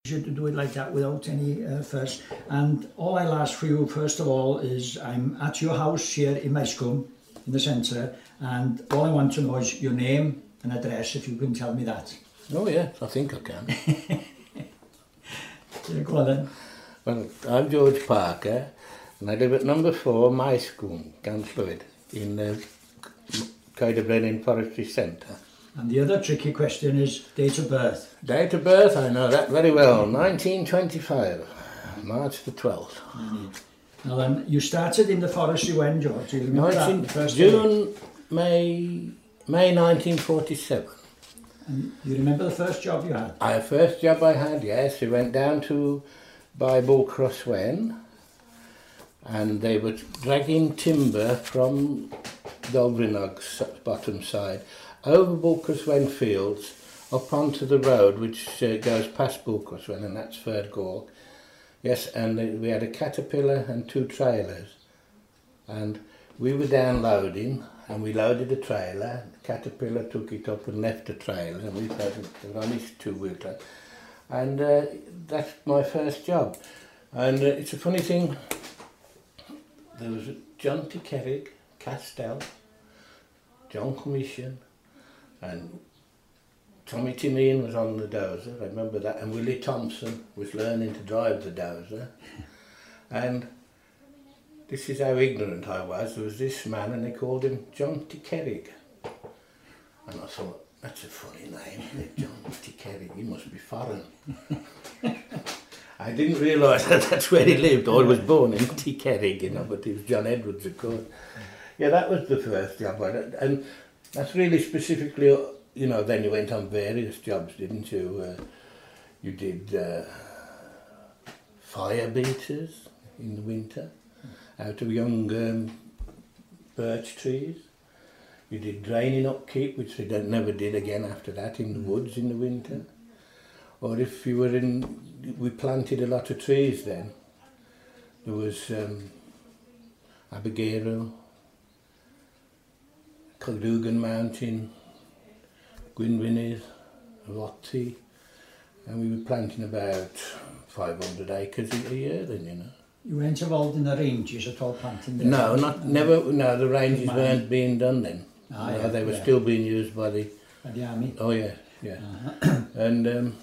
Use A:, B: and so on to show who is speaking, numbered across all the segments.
A: You to do it like that without any fuss. And all I'll ask for you first of all is I'm at your house here in Maescombe in the centre, and all I want to know is your name and address, if you can tell me that.
B: Oh yeah, I think I can.
A: Yeah, go on then.
B: Well, I'm George Parker and I live at number 4 Maescombe, Ganllwyd, in Coed Brenin Forestry Centre.
A: And the other tricky question is date of birth.
B: Date of birth, I know that very well, 1925, March the 12th.
A: Now then, you started in the forestry when, George? Do you remember that? The first
B: June, May 1947.
A: And you remember the first job you had?
B: The first job I had, yes, we went down to by Bullcross Wen, and they were dragging timber from Dolbrinog's bottom side over Bullcross Wen fields up onto the road which goes past Bullcross Wen, and that's Ferd Gork. Yes, and we had a Caterpillar and 2 trailers, and we were down loading, and we loaded the trailer. The Caterpillar took it up and left the trailer, and we had on his 2-wheel trailer. And that's my first job. And it's a funny thing, there was John T. Kerrig, Castell, John Commission, and Tommy Tineen was on the dozer, I remember that, and Willie Thompson was learning to drive the dozer. And this is how ignorant I was. There was this man and they called him John T. Kerrig. And I thought, that's a funny name, isn't it? John T. Kerrig, he must be foreign. I didn't realise that that's where he lived. I was born in T. Kerrig, you know, but it was John Edwards, of course. Yeah, that was the first job. And that's really specifically, you know, then you went on various jobs, didn't you? You did fire beaters in the winter out of young birch trees. You did draining upkeep, which they never did again after that, in the woods in the winter. Or if you were we planted a lot of trees then. There was Abergero, Kildugan Mountain, Gwynfynydd, Lotti, and we were planting about 500 acres a year then, you know.
A: You weren't involved in the ranges at all, planting there?
B: No, no, the ranges weren't being done then.
A: Yeah,
B: they were still being used by the
A: army.
B: Oh yeah, yeah. And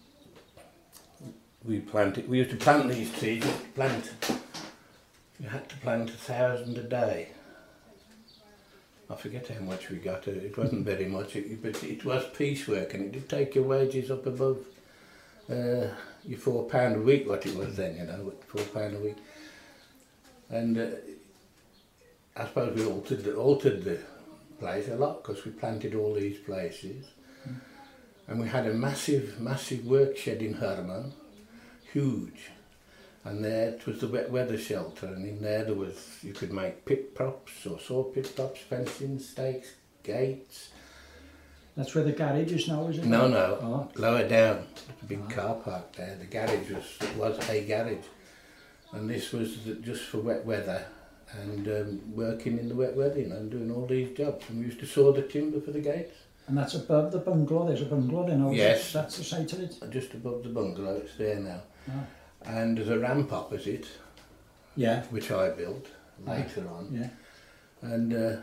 B: we used to plant these trees. You had to plant 1,000 a day. I forget how much we got. It wasn't very much, but it was piecework, and it did take your wages up above your £4 a week, what it was then, you know, £4 a week. And I suppose we altered the place a lot, because we planted all these places. And we had a massive work shed in Herman, huge. And there it was the wet weather shelter, and in there you could make pit props or saw pit props, fencing, stakes, gates.
A: That's where the garage is now, is it?
B: No,
A: Oh.
B: Lower down, a big car park there. The garage was a garage, and this was just for wet weather, and working in the wet weather, you know, and doing all these jobs. And we used to saw the timber for the gates.
A: And that's above the bungalow. There's a bungalow there now.
B: Yes.
A: That's the site of it.
B: Just above the bungalow, it's there now.
A: Oh.
B: And there's a ramp opposite.
A: Yeah.
B: Which I built later on.
A: Yeah.
B: And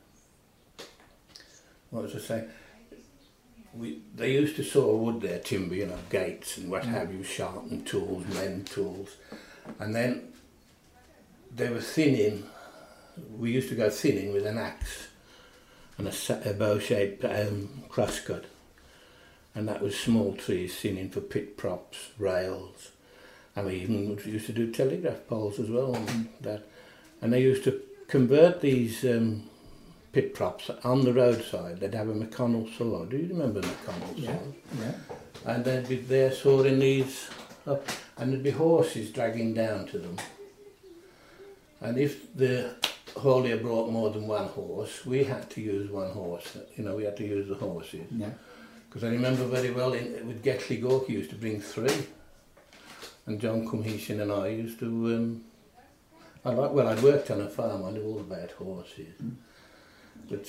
B: what was I saying? They used to saw wood there, timber, you know, gates and what have you, sharpened tools, men tools. And then they were thinning. We used to go thinning with an axe and a bow-shaped crosscut. And that was small trees thinning for pit props, rails. And we even used to do telegraph poles as well. And they used to convert these pit props on the roadside. They'd have a McConnell saw. Do you remember McConnell saw?
A: Yeah.
B: And they'd be there sawing these up, and there'd be horses dragging down to them. And if the haulier brought more than one horse, we had to use one horse. You know, we had to use the horses.
A: Yeah.
B: Because I remember very well with Getley Gorky used to bring 3. And John Cumhishan and I used to, I'd worked on a farm, I knew all about horses. But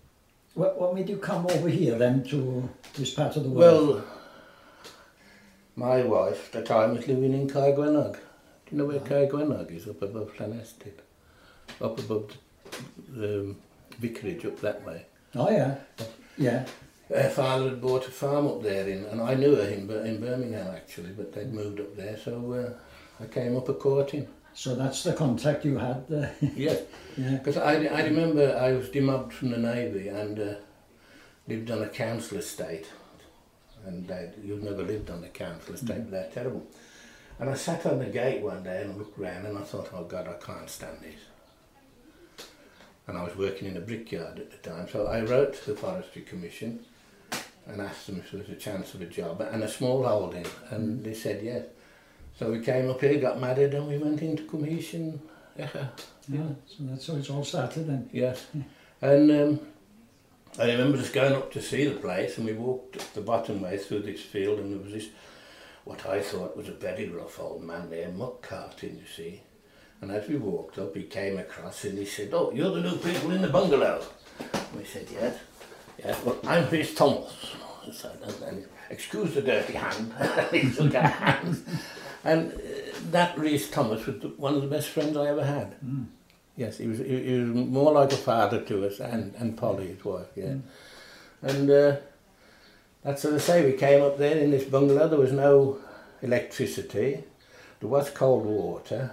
A: what made you come over here then to this part of the world?
B: Well, My wife at the time was living in Caergwennog. Do you know where Caergwennog is? Up above Llanestid. Up above the vicarage up that way.
A: Oh yeah, yeah.
B: Her father had bought a farm up there, and I knew her in Birmingham actually, but they'd moved up there, so I came up a courting.
A: So that's the contact you had there.
B: Yes, because I remember I was demobbed from the Navy and lived on a council estate, and you've never lived on a council estate, but they're terrible. And I sat on the gate one day and looked round and I thought, oh God, I can't stand this. And I was working in a brickyard at the time, so I wrote to the Forestry Commission and asked them if there was a chance of a job and a small holding, and they said yes. So we came up here, got married, and we went into commission.
A: Yeah, so that's how it's all started then.
B: Yes, and I remember us going up to see the place, and we walked up the bottom way through this field, and there was this, what I thought was a very rough old man there, muck carting, you see. And as we walked up, he came across and he said, oh, you're the new people in the bungalow. And we said, yes. Yeah, well, I'm Rhys Thomas. And excuse the dirty hand. He took our hands. And that Rhys Thomas was one of the best friends I ever had. Mm. Yes, he was more like a father to us, and Polly, his wife, yeah. And that's what I say, we came up there in this bungalow, there was no electricity, there was cold water,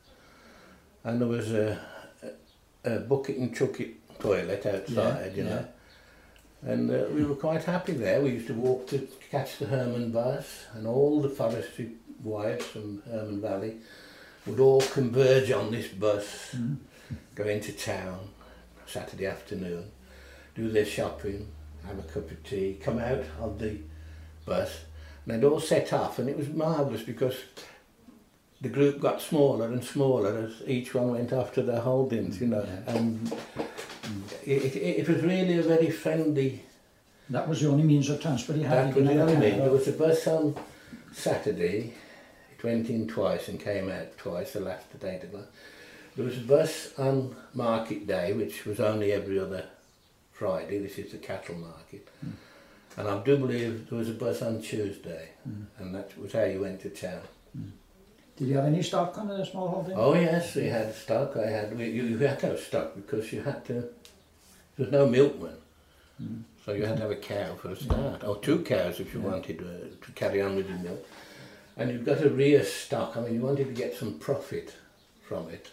B: and there was a bucket and chucket toilet outside, you know. And we were quite happy there. We used to walk to catch the Herman bus, and all the forestry wives from Herman Valley would all converge on this bus, go into town Saturday afternoon, do their shopping, have a cup of tea, come out of the bus, and they'd all set off, and it was marvellous because the group got smaller and smaller as each one went off to their holdings, you know, and it was really a very friendly...
A: That was the only means of transport you had?
B: That was the only means. There was a bus on Saturday, it went in twice and came out twice, the last at 8 o'clock. There was a bus on Market Day, which was only every other Friday, this is the cattle market. And I do believe there was a bus on Tuesday, and that was how you went to town.
A: Did you have any stock on the small holding?
B: Oh yes, we had stock. You had to have stock because you had to, there was no milkman. So you had to have a cow for a start, or 2 cows if you wanted to carry on with your milk. And you've got to rear stock, I mean you wanted to get some profit from it.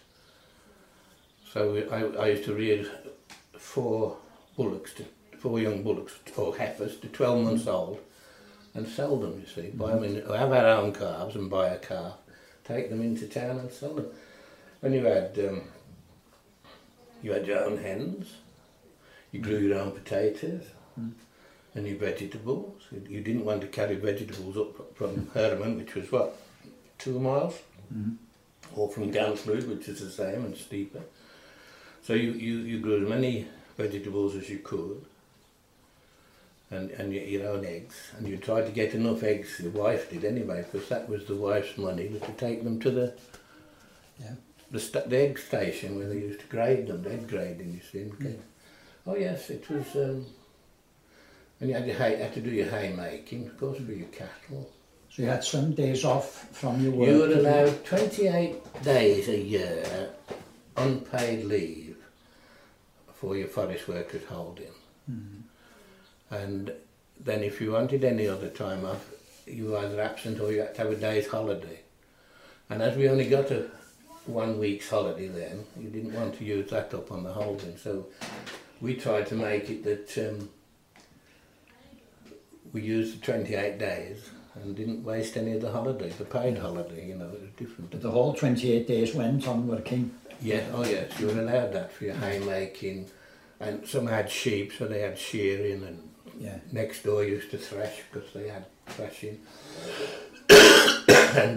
B: So I used to rear 4 young bullocks, or heifers, to 12 months old, and sell them, you see. Buy them in, have our own calves and buy a calf, take them into town and sell them. When you had your own hens, you grew your own potatoes, and your vegetables. You didn't want to carry vegetables up from Herman, which was what, 2 miles? Or from Gansford, which is the same and steeper. So you grew as many vegetables as you could, and your own eggs, and you tried to get enough eggs, your wife did anyway, because that was the wife's money, was to take them to the egg station where they used to grade them, egg grading, you see. Oh yes, it was, and you had to do your haymaking, of course, for your cattle.
A: So you had some days off from your work?
B: You were allowed 28 days a year unpaid leave for your forest workers holding. And then if you wanted any other time off, you were either absent or you had to have a day's holiday. And as we only got a 1 week's holiday then, you didn't want to use that up on the holding, so we tried to make it that we used the 28 days and didn't waste any of the holiday, the paid holiday, you know, it was different.
A: But the whole 28 days went on working?
B: Yeah, oh yes, you were allowed that for your haymaking, and some had sheep, so they had shearing, and next door used to thresh because they had threshing. And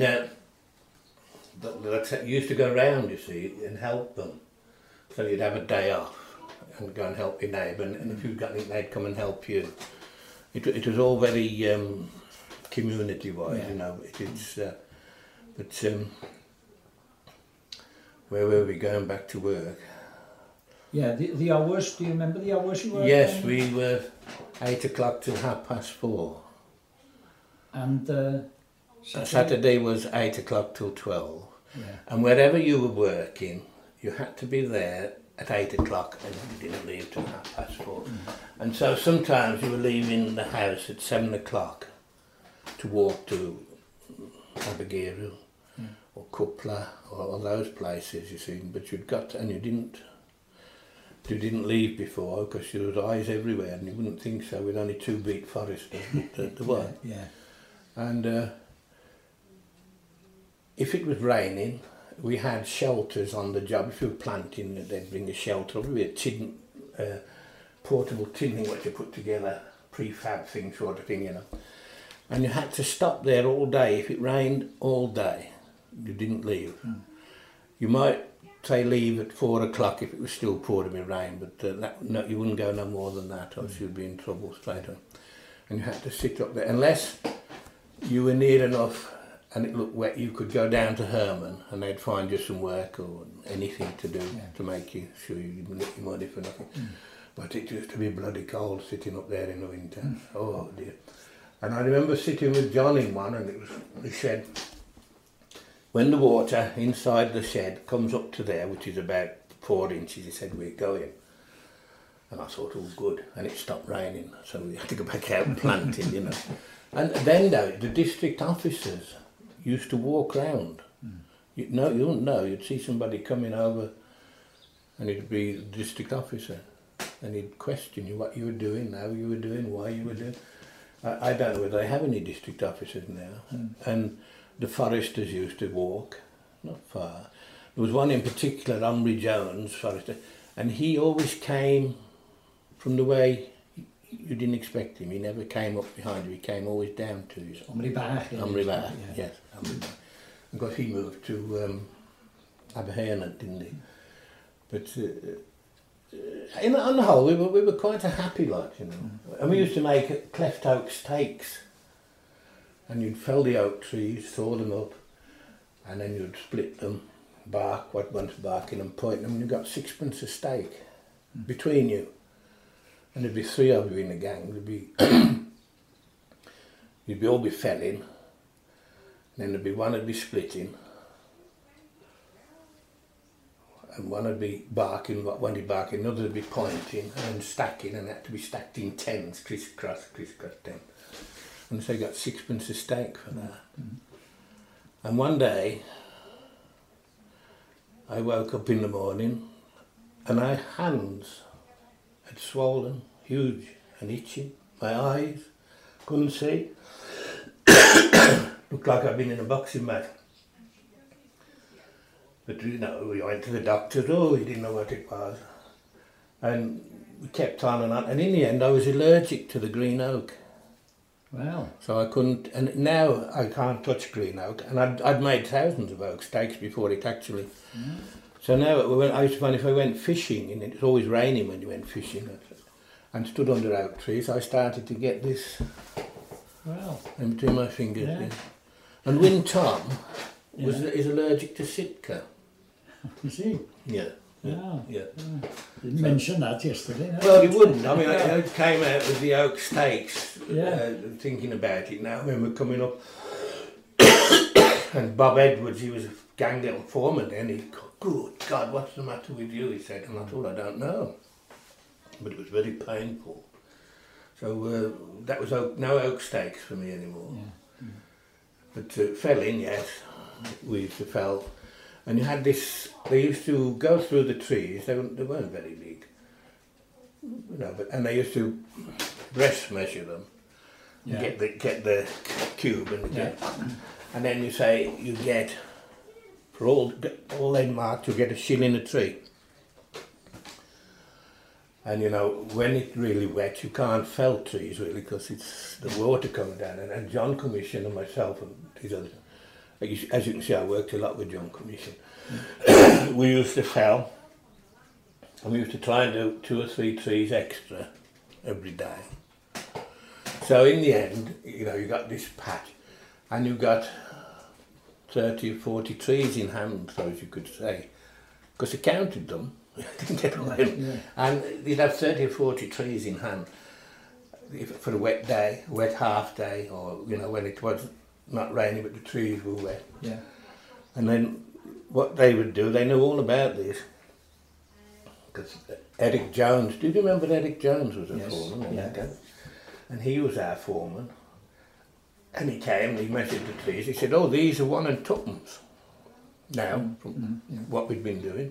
B: that used to go round, you see, and help them. So you'd have a day off and go and help your neighbour, and if you'd got anything, they'd come and help you. It was all very community-wise, you know. Where were we going back to work?
A: Yeah, the hours, do you remember the hours you worked?
B: Yes, we were 8 o'clock till 4:30.
A: And
B: Saturday was 8 o'clock till 12.
A: Yeah.
B: And wherever you were working, you had to be there at 8 o'clock and you didn't leave till 4:30. And so sometimes you were leaving the house at 7 o'clock to walk to Abergele or Coupler or all those places, you see, but you didn't leave before because there was eyes everywhere and you wouldn't think so with only 2 big foresters, but there were.
A: Yeah.
B: And if it was raining, we had shelters on the job. If you were planting, they'd bring a shelter, probably a portable tinning what you put together, prefab thing sort of thing, you know. And you had to stop there all day. If it rained all day, you didn't leave. You might say leave at 4 o'clock if it was still pouring with rain, but no, you wouldn't go no more than that, or you'd be in trouble straight away. And you had to sit up there, unless you were near enough and it looked wet, you could go down to Herman and they'd find you some work or anything to do to make you sure you didn't get your money for nothing. But it used to be bloody cold sitting up there in the winter. Oh dear. And I remember sitting with John in one, and it was the shed. When the water inside the shed comes up to there, which is about 4 inches, he said, we're going. And I thought, oh good, and it stopped raining, so we had to go back out planting, you know. And then though, the district officers used to walk round. You wouldn't know, you'd see somebody coming over and it'd be the district officer and he'd question you what you were doing, how you were doing, why you were doing. I don't know whether they have any district officers now. And the foresters used to walk, not far. There was one in particular, Omri Jones, forester, and he always came from the way you didn't expect him. He never came up behind you, he came always down to you.
A: Omri Bach.
B: Omri Bach, yes. Omri Bach. Because he moved to Aberherne, didn't he? But on the whole, we were quite a happy lot, you know. And we used to make cleft oak stakes. And you'd fell the oak trees, saw them up, and then you'd split them, bark, what one's barking, and point them, and you got 6pence a stake between you. And there'd be 3 of you in the gang. There'd be you'd all be felling, and then there'd be one would be splitting, and one would be barking, one would be barking, another would be pointing, and then stacking, and that had to be stacked in 10s, crisscross, 10. And so you got 6pence a stake for that. And one day, I woke up in the morning and my hands had swollen, huge and itching. My eyes, couldn't see. Looked like I'd been in a boxing match. But you know, we went to the doctors, he didn't know what it was. And we kept on, and in the end I was allergic to the green oak.
A: Wow.
B: So I couldn't, and now I can't touch green oak, and I'd made thousands of oak stakes before it actually. So now I used to find if I went fishing, and it was always raining when you went fishing, and stood under oak trees, I started to get this in between my fingers.
A: Yeah.
B: Yeah. And Win Tom is allergic to Sitka.
A: Is he?
B: Yeah.
A: Wow.
B: Yeah.
A: Didn't mention that yesterday. No?
B: Well, he wouldn't. I mean, I came out with the oak stakes,
A: Yeah.
B: thinking about it now. I remember coming up, and Bob Edwards, he was a gang little foreman then, he said, good God, what's the matter with you, he said, and I thought, I don't know. But it was very painful. So that was no oak stakes for me anymore.
A: Yeah.
B: But felling, yes, we used to fell. And you had this, they used to go through the trees, they weren't very big, you know, and they used to breast measure them, get the cube and then you say you get, for all they marked, you get a shilling a tree. And you know, when it's really wet, you can't fell trees really because it's the water coming down. And John Commission and myself and his other, as you can see, I worked a lot with John Commission. We used to fell, and we used to try and do 2 or 3 trees extra every day. So in the end, you know, you got this patch, and you got 30 or 40 trees in hand, so as you could say, because I counted them. Didn't get away. And you'd have 30 or 40 trees in hand for a wet day, wet half day, or you know when it was not raining, but the trees were wet.
A: Yeah.
B: And then what they would do, they knew all about this. Because Eric Jones, do you remember Eric Jones was a foreman?
A: Yeah.
B: And he was our foreman. And he came and he measured the trees. He said, oh, these are 1 and 2pence now, from what we'd been doing.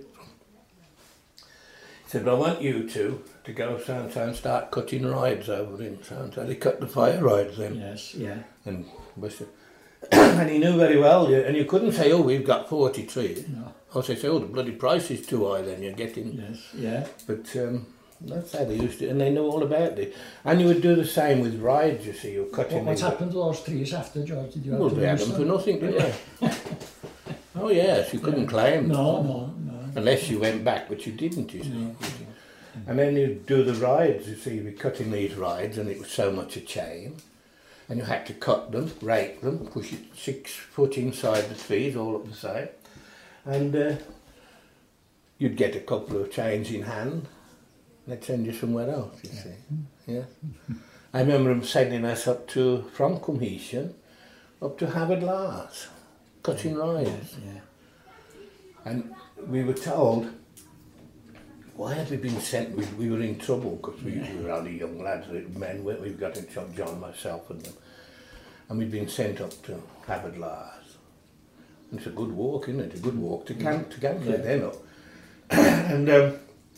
B: He said, well, I want you two to go so and start cutting rides over in so and so. They cut the fire rides then.
A: Yes, yeah.
B: And and he knew very well, and you couldn't say, oh, we've got 40 trees.
A: No.
B: Or say, oh, the bloody price is too high then, you're getting...
A: Yes, yeah.
B: But that's how they used it, and they knew all about it. And you would do the same with rides, you see, you're cutting...
A: What happened to those trees after, George? Did you have
B: Well,
A: to
B: they had
A: lose
B: them for nothing, didn't they? Oh yes, you couldn't claim.
A: No.
B: Unless you went back, but you didn't, you see. No. And then you'd do the rides, you see, you'd be cutting these rides, and it was so much a chain. And you had to cut them, rake them, push it 6 foot inside the trees, all up the side. And you'd get a couple of chains in hand, and they'd send you somewhere else, you see. Yeah. I remember them sending us up to, from Cumheation, up to Haverlars, cutting rides.
A: Yeah.
B: And we were told, why had we been sent? We were in trouble because we were only young lads, men, weren't we? We got in trouble, John, myself and them. And we'd been sent up to Haverlars. And it's a good walk, isn't it? A good walk to Ganfley then up. And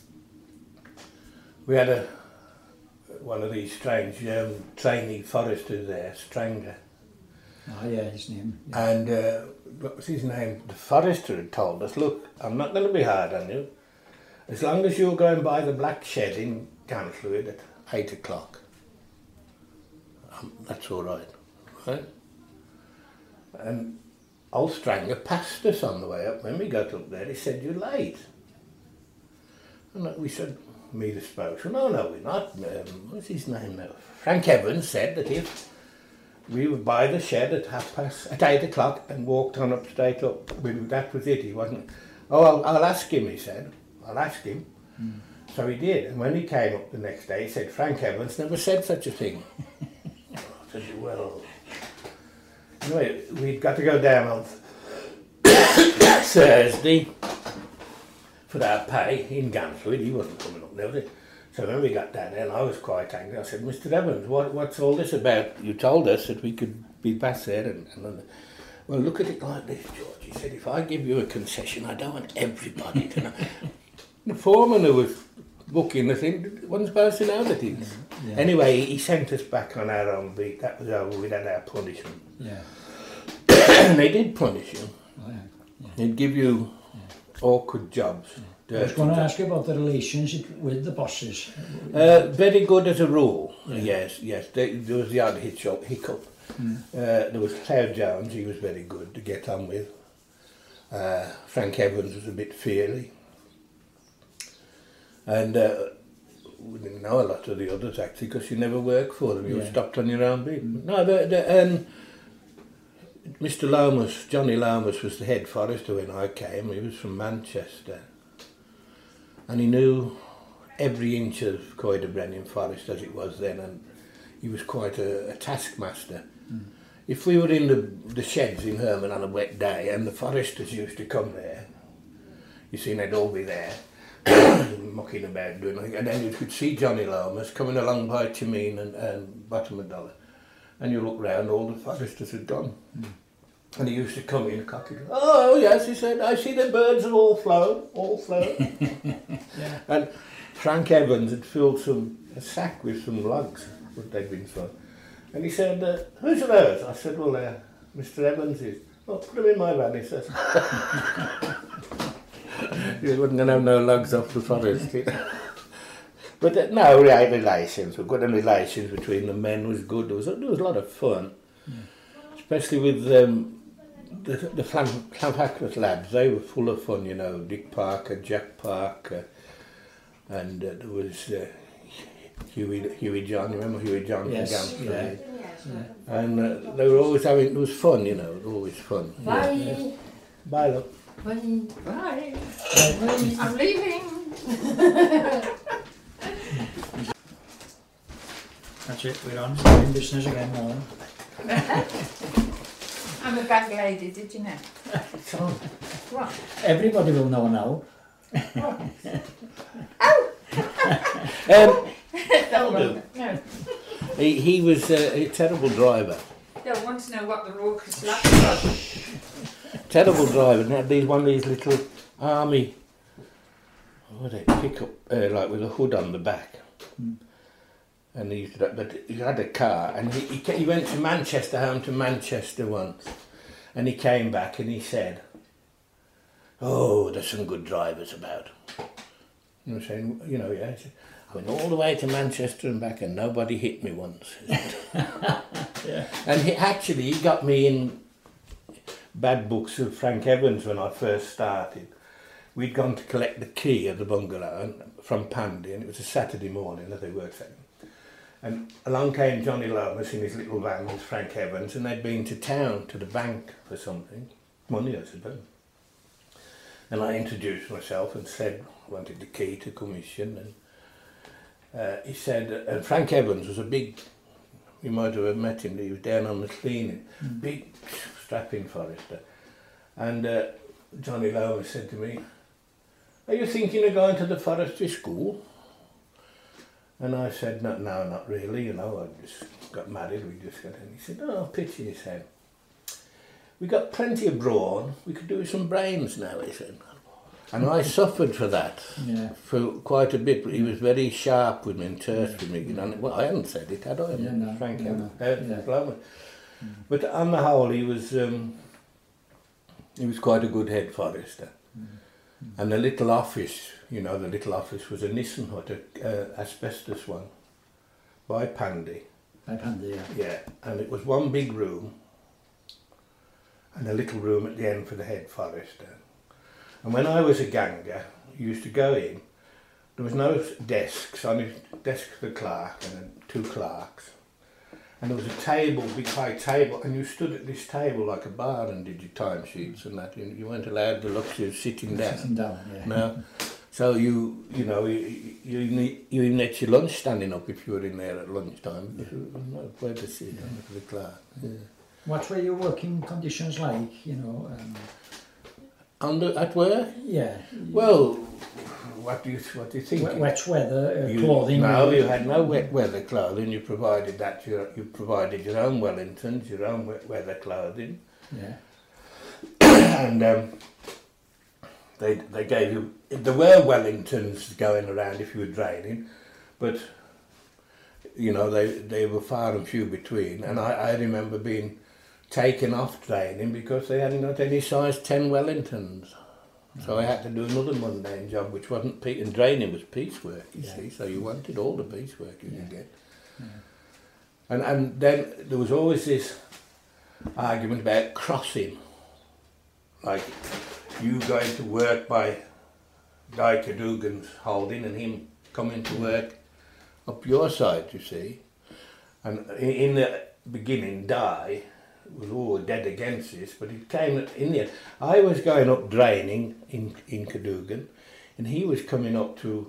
B: we had one of these strange trainee foresters there, Stranger.
A: Oh yeah, his name.
B: Yeah. And what was his name? The forester had told us, look, I'm not going to be hard on you. As long as you're going by the black shed in Ganfley at 8 o'clock, that's all right. Right? And old Stranger passed us on the way up. When we got up there, he said, you're late. And we said, me the spokesman, no, we're not. What's his name now? Frank Evans said that if we were by the shed at 8 o'clock and walked on up straight up, that was it. He wasn't, oh, I'll ask him, he said. I'll ask him. So he did. And when he came up the next day, he said, Frank Evans never said such a thing. I said, well... Anyway, we'd got to go down on Thursday for our pay in Ganfley. He wasn't coming up there, was he? So when we got down there, and I was quite angry, I said, Mr. Evans, what's all this about? You told us that we could be back there. And well, look at it like this, George. He said, if I give you a concession, I don't want everybody to know. The foreman who was booking the thing wasn't supposed to know that he... Yeah. Anyway, he sent us back on our own beat. That was over. We'd had our punishment.
A: Yeah.
B: And they did punish you.
A: Oh, yeah.
B: They'd give you awkward jobs.
A: I was going to ask you about the relationship with the bosses.
B: Very good as a rule. Yeah. Yes. There was the odd hiccup. There was Claire Jones. He was very good to get on with. Frank Evans was a bit fiery. And we didn't know a lot of the others actually because you never worked for them. You were stopped on your own beat. No, Mr. Lomas, Johnny Lomas was the head forester when I came. He was from Manchester. And he knew every inch of Coider Forest as it was then, and he was quite a taskmaster. If we were in the sheds in Herman on a wet day and the foresters used to come there, you see, they'd all be there, mucking about doing nothing, and then you could see Johnny Lomas coming along by Chimene and Bottom of Dollar, and you look round, all the foresters had gone. And he used to come in cocky. Oh yes, he said, I see the birds have all flown. And Frank Evans had filled a sack with some logs that they'd been thrown. And he said, who's of those? I said, well, Mr. Evans is. Oh, put them in my van, he says. You wouldn't have no logs off the forest. But no, we had relations. We've got the relations between the men was good. There was a lot of fun. Especially with the Clanpacklet lads. They were full of fun, you know. Dick Parker, Jack Parker, and there was Huey John. You remember Huey John?
A: Yes.
B: Yeah. And they were always having. It was fun, you know. Always fun.
C: Bye.
B: Yeah. Bye, love.
C: Bye. Bye. I'm leaving.
A: That's it. We're on. We're in business again now.
C: I'm a bad lady, did you know? What?
A: Everybody will know now.
C: No.
B: He was a terrible driver.
C: Don't want to know what the raucous laugh was.
B: Terrible driver, and had one of these little army, what do they pick up, like with a hood on the back. And he had a car, and he went to Manchester, home to Manchester once, and he came back and he said, "Oh, there's some good drivers about." And I was saying, you know, yeah. He said, "I went all the way to Manchester and back, and nobody hit me once."
A: Yeah.
B: And he got me in bad books of Frank Evans when I first started. We'd gone to collect the key of the bungalow from Pandy, and it was a Saturday morning that they worked at. And along came Johnny Lomas in his little van with Frank Evans, and they'd been to town, to the bank for something, money I suppose. And I introduced myself and said I wanted the key to commission, and he said, and Frank Evans was a big, you might have met him, he was down on the cleaning, big strapping forester. And Johnny Lomas said to me, "Are you thinking of going to the forestry school?" And I said, no, not really, you know, I just got married, we just got in. He said, "Oh, pity," he said. "We got plenty of brawn, we could do with some brains now," he said. And I suffered for that, for quite a bit, but he was very sharp with me and terse with me. You know, well, I hadn't said it, had I?
A: Yeah, no,
B: Frank,
A: no.
B: But on the whole, he was quite a good head forester. And the little office, you know, the little office was a Nissen hut, a asbestos one, by Pandy.
A: By Pandy, yeah.
B: Yeah, and it was one big room, and a little room at the end for the head forester. And when I was a ganger, you used to go in, there was no desks, on his desk for the clerk and then 2 clerks. And there was a table, big high table, and you stood at this table like a bar and did your timesheets and that. You weren't allowed the luxury of sitting down.
A: Sitting down, yeah.
B: No. So you even ate your lunch standing up if you were in there at lunchtime. There was no place to sit for the clerk. Yeah.
A: What were your working conditions like, you know?
B: At work?
A: Yeah.
B: Well, what do you think?
A: Wet weather, clothing?
B: No, you had no wet weather clothing. You provided that. You provided your own Wellingtons, your own wet weather clothing.
A: Yeah.
B: And they gave you. There were Wellingtons going around if you were draining, but you know they were far and few between. And I remember being taken off training because they hadn't got any size 10 Wellingtons. So I had to do another mundane job which wasn't and draining was piecework, you see, so you wanted all the piecework you could get. Yeah. And then there was always this argument about crossing, like you going to work by Dyker Dugan's holding and him coming to work up your side, you see. And in the beginning, Di was all dead against this, but it came in the end. I was going up draining in Cadogan, and he was coming up to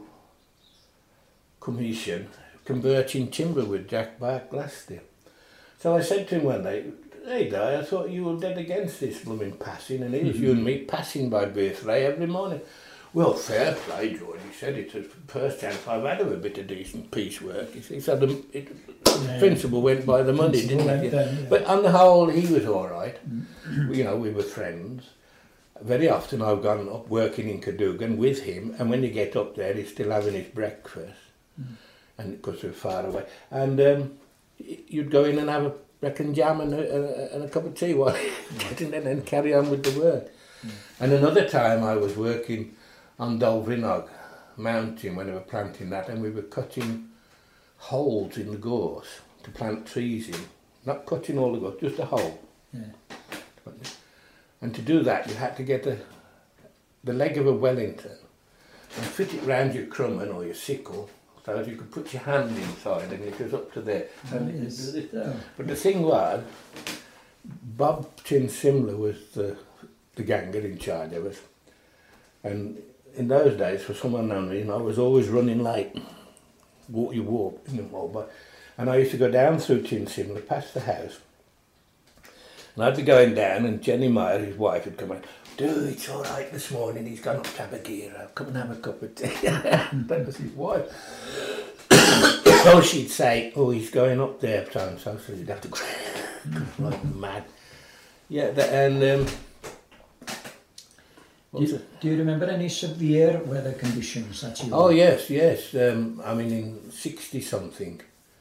B: commission, converting timber with Jack Bark last year. So I said to him one day, "Hey Di, I thought you were dead against this blooming passing, and here's you and me passing by Birthray every morning." "Well, fair play, George," he said, "it's the first chance I've had of a bit of decent piecework." You see, so the principle went by the money, didn't it? Yeah. But on the whole, he was all right. You know, we were friends. Very often I've gone up working in Cadogan with him, and when you get up there, he's still having his breakfast, and because we're far away. And you'd go in and have a bread and jam and a cup of tea while getting in and carry on with the work. And another time I was working on Dolvrinog mountain when we were planting that, and we were cutting holes in the gorse to plant trees in. Not cutting all the gorse, just a hole. Yeah. And to do that you had to get the leg of a Wellington and fit it round your crumman or your sickle so that you could put your hand inside and it was up to there. But the thing was, Bob Chin-Simler was the ganger in charge of us. And in those days, for some unknown reason, I was always running late. You walk in the mall, and I used to go down through Chin-Simler, past the house, And I'd be going down, and Jenny Meyer, his wife, would come in. "Dude, it's all right this morning. He's gone up to Abergera. Come and have a cup of tea." That was his wife. So she'd say, "Oh, he's going up there so and so." So you'd have to go like mad. Yeah,
A: Do you remember any severe weather conditions that you...
B: Oh yes. I mean, in 60 something,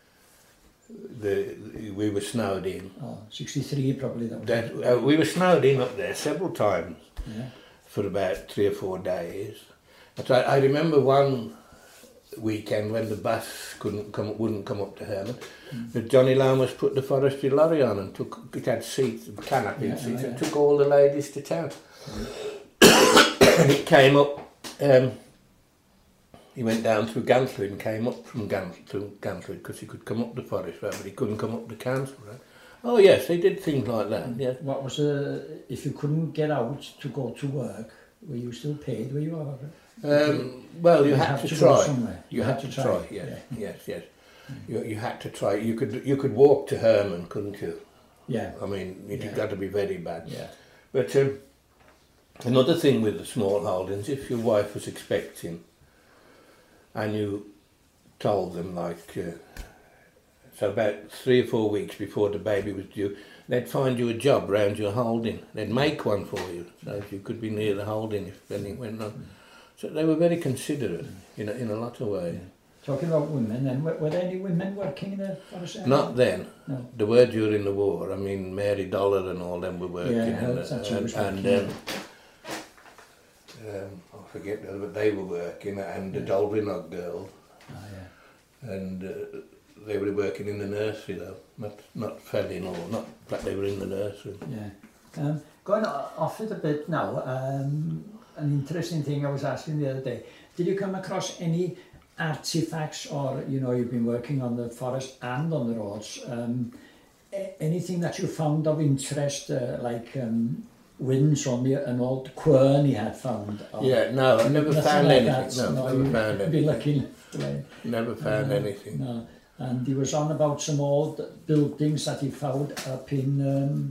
B: we were snowed in.
A: Oh, 63 probably. That was
B: We were snowed in up there several times,
A: yeah.
B: for about 3 or 4 days. But I remember one weekend when the bus wouldn't come up to Herman. But Johnny Lomas put the forestry lorry on and it had seats, canopy seats, and took all the ladies to town. And it came up, he went down through Gantley and came up from Gantley because he could come up the forest road, but he couldn't come up the council road. Oh yes, they did things like that. Yeah.
A: What was if you couldn't get out to go to work, were you still paid? Were you?
B: Well, you had to try.
A: You had to try.
B: Yes. You had to try. You could walk to Herman, couldn't you?
A: Yeah.
B: I mean, it got to be very bad.
A: Yeah.
B: But another thing with the small holdings, if your wife was expecting, and you told them so about 3 or 4 weeks before the baby was due, they'd find you a job round your holding. They'd make one for you, so you could be near the holding if anything went wrong. So they were very considerate in a lot of ways.
A: Yeah. Talking about women, then, were there any women working in the forest area?
B: Not then.
A: No.
B: There were during the war. I mean, Mary Dollar and all them were working.
A: Yeah,
B: I forget, but they were working, and the Dalrynog girl.
A: Oh, yeah.
B: And they were working in the nursery though, not felling or not, but they were in the nursery.
A: Yeah. Going off it a bit now, an interesting thing I was asking the other day, did you come across any artifacts, or you've been working on the forest and on the roads, anything that you found of interest, like Wins on an old quern he had found?
B: Yeah, no, I never found
A: like
B: anything. No, never found anything.
A: Be lucky.
B: Never found anything.
A: No. And he was on about some old buildings that he found up in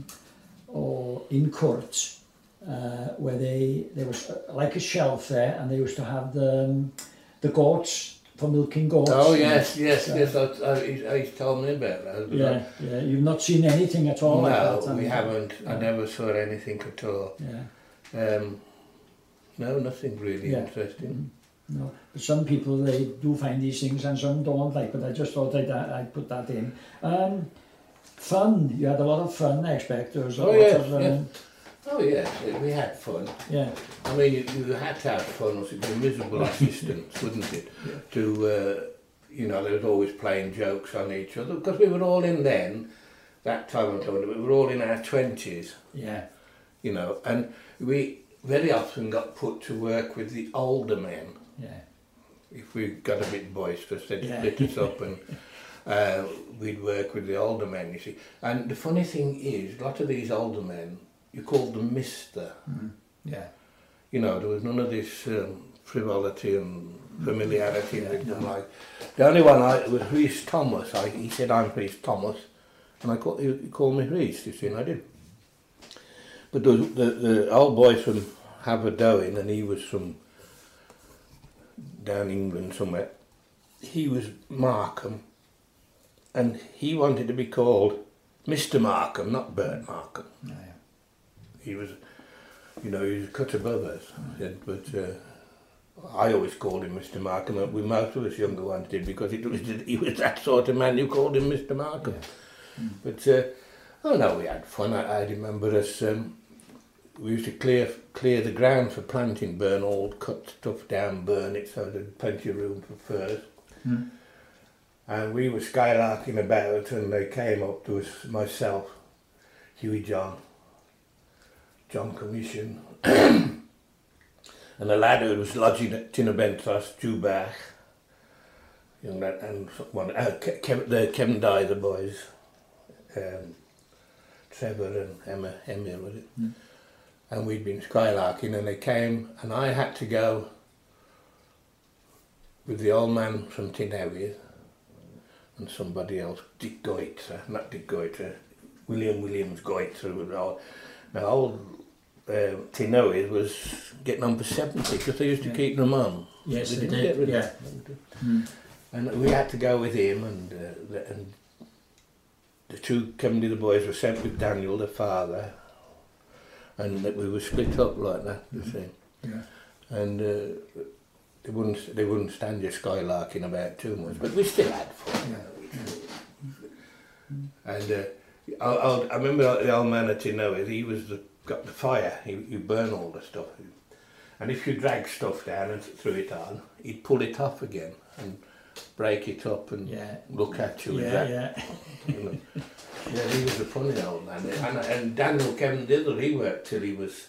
A: Court, where there was like a shelf there, and they used to have the goats for milking goats.
B: Oh yes. He's told me about that.
A: Yeah. You've not seen anything at all?
B: No,
A: like that,
B: we haven't. I never saw anything at all.
A: Yeah.
B: No, nothing really interesting.
A: No, but some people, they do find these things and some don't, but I just thought I'd put that in. Fun, you had a lot of fun, I expect. There was a lot of...
B: Oh yes, we had fun.
A: Yeah.
B: I mean, you had to have fun, or it'd be miserable existence, wouldn't it? Yeah. To, there was always playing jokes on each other, because we were all in then, that time I'm talking about, we were all in our 20s.
A: Yeah.
B: And we very often got put to work with the older men.
A: Yeah.
B: If we got a bit boisterous, they'd split us up and we'd work with the older men, you see. And the funny thing is, a lot of these older men, you called them Mister.
A: Mm. Yeah.
B: There was none of this frivolity and familiarity with them. Like, the only one was Rhys Thomas. He said, "I'm Rhys Thomas," and he called me Rhys, you see, and I did. But the old boy from Haverdown, and he was from down England somewhere, he was Markham, and he wanted to be called Mr. Markham, not Bert Markham.
A: Oh, yeah.
B: He was, he was a cut above us, but I always called him Mr. Markham, and most of us younger ones did, because he was that sort of man, you called him Mr. Markham. Yeah. But, we had fun. I remember us, we used to clear the ground for planting, burn all, cut stuff down, burn it, so there's plenty of room for furs. Mm. And we were skylarking about, and they came up to us, myself, Hughie John Commission, and a lad who was lodging at Tinnerbentos, Jubach, young lad, and Kevin Dye, the boys, Trevor and Emil, was it? Mm. And we'd been skylarking, and they came, and I had to go with the old man from Tinnewydd and somebody else, Dick Goiter, not Dick Goiter, William Williams going through it all. Now old Tinoe was getting on for 70 because they used to keep them on.
A: Yes,
B: they
A: they
B: didn't
A: did,
B: get rid
A: yeah.
B: of them. And we had to go with him, and the two Kennedy the boys were sent with Daniel, the father, and we were split up like that, you see.
A: Yeah.
B: And they wouldn't stand you skylarking about too much, but we still had fun. And I remember the old man at Tinoe, he got the fire, he burned all the stuff. And if you drag stuff down and threw it on, he'd pull it off again and break it up and look at you.
A: Yeah.
B: You know. Yeah, he was a funny old man. And Daniel Kevin Dither, he worked till he was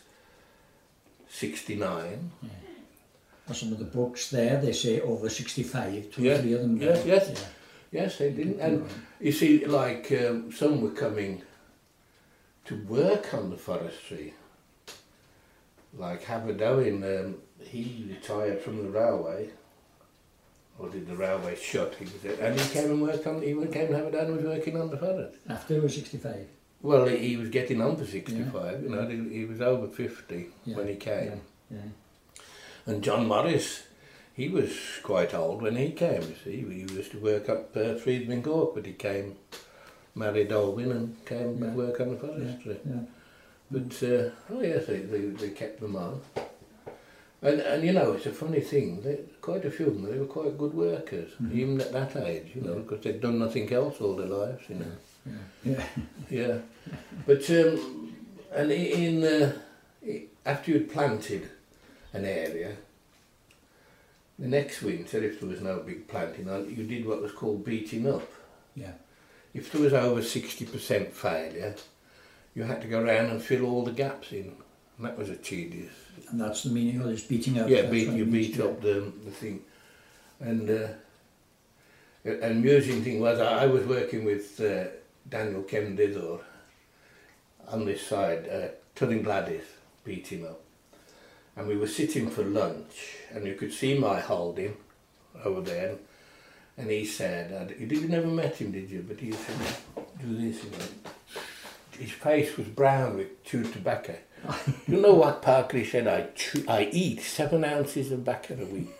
B: 69.
A: Yeah. Well, some of the books there, they say over 65, 2 or 3 of them.
B: Yes, they didn't. And you see, like, some were coming to work on the forestry. Like Haberdowen, he retired from the railway, or did the railway shut? And he came and worked on. He came to Haberdowen and was working on the forest.
A: After he was 65.
B: Well, he was getting on for 65. You know, he was over 50 when he came.
A: Yeah.
B: And John Morris, he was quite old when he came. You see, he used to work up Friedman Gork, but he came, married Olwyn, and came to work on the forestry.
A: Yeah.
B: But, oh yes, they kept them on. And you know, it's a funny thing, quite a few of them, they were quite good workers, even at that age, you know, because they'd done nothing else all their lives, you know. Yeah. But, and after you'd planted an area, the next winter, if there was no big planting on, you did what was called beating up.
A: Yeah.
B: If there was over 60% failure, you had to go around and fill all the gaps in, and that was a tedious.
A: And that's the meaning of this, beating up.
B: Yeah, you beat up the thing. And amusing thing was, I was working with Daniel Kemdithor on this side, Turin Gladys beat him up. And we were sitting for lunch, and you could see my holding over there. And he said, you never met him, did you? But he said, do this, you know. His face was brown with chewed tobacco. You know what, Parker? He said, I eat 7 ounces of tobacco a week.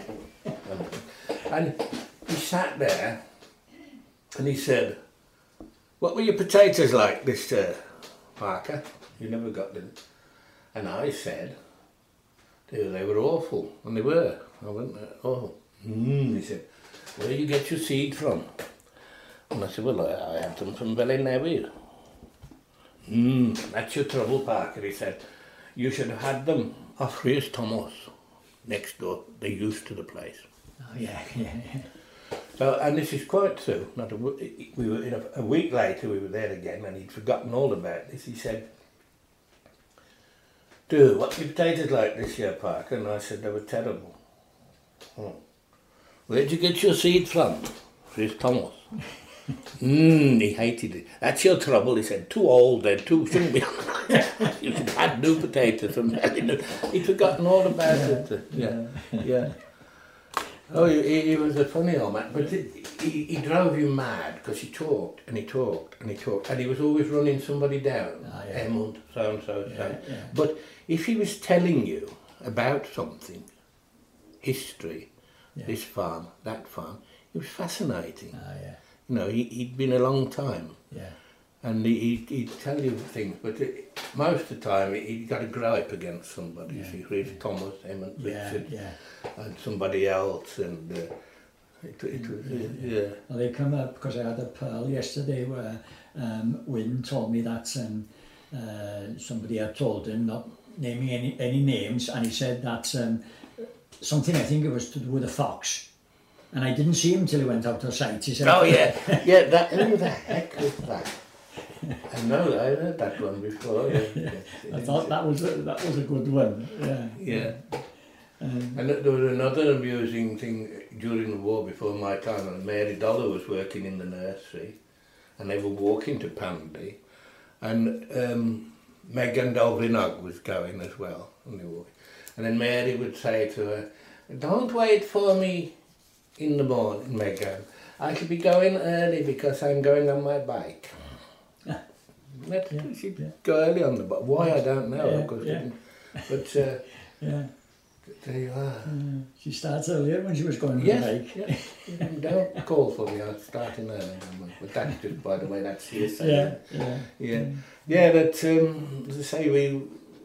B: And he sat there, and he said, what were your potatoes like, Mr. Parker? You never got them. And I said, they were awful, and they were. I went, oh, he said, where do you get your seed from? And I said, well, I had them from Vellineville. That's your trouble, Parker, he said. You should have had them off Rhys Thomas next door. They're used to the place.
A: Oh, yeah.
B: So, and this is quite true. We were a week later, we were there again, and he'd forgotten all about this. He said, "Dude, what's your potatoes like this year, Parker?" And I said, they were terrible. Oh. Where'd you get your seed from? Rhys Thomas. He hated it. That's your trouble, he said. Too old, they're too shouldn't be. You should have had new potatoes from He'd forgotten all about it. Yeah. Oh, he was a funny old man, but he drove you mad because he talked and he talked and he talked, and he was always running somebody down. Emond, so and so. But if he was telling you about something, history, this farm, that farm, it was fascinating. You know, he'd been a long time. And he'd tell you things, but most of the time he got a gripe against somebody. See, Rhys Thomas, Emmett Richard, and somebody else, and it was
A: Well, they come up because I had a pearl yesterday where Wynne told me that somebody had told him, not naming any names, and he said that something, I think it was to do with a fox. And I didn't see him till he went out of sight. He said,
B: oh yeah, who the heck was that? I know, I heard that one before.
A: I thought that was a good one.
B: And there was another amusing thing during the war before my time, and Mary Dollar was working in the nursery, and they were walking to Pandy, and Megan Dolvinog was going as well, and then Mary would say to her, "Don't wait for me in the morning, Megan. I should be going early because I'm going on my bike." She'd go early on the bike. Why, I don't know.
A: Yeah,
B: Of course,
A: yeah.
B: But
A: Yeah.
B: there you are.
A: She starts earlier when she was going on the
B: Yes,
A: bike.
B: yeah. Don't call for me. I'm starting early. But that's just, by the way, that's hearsay. Yeah. That as I say,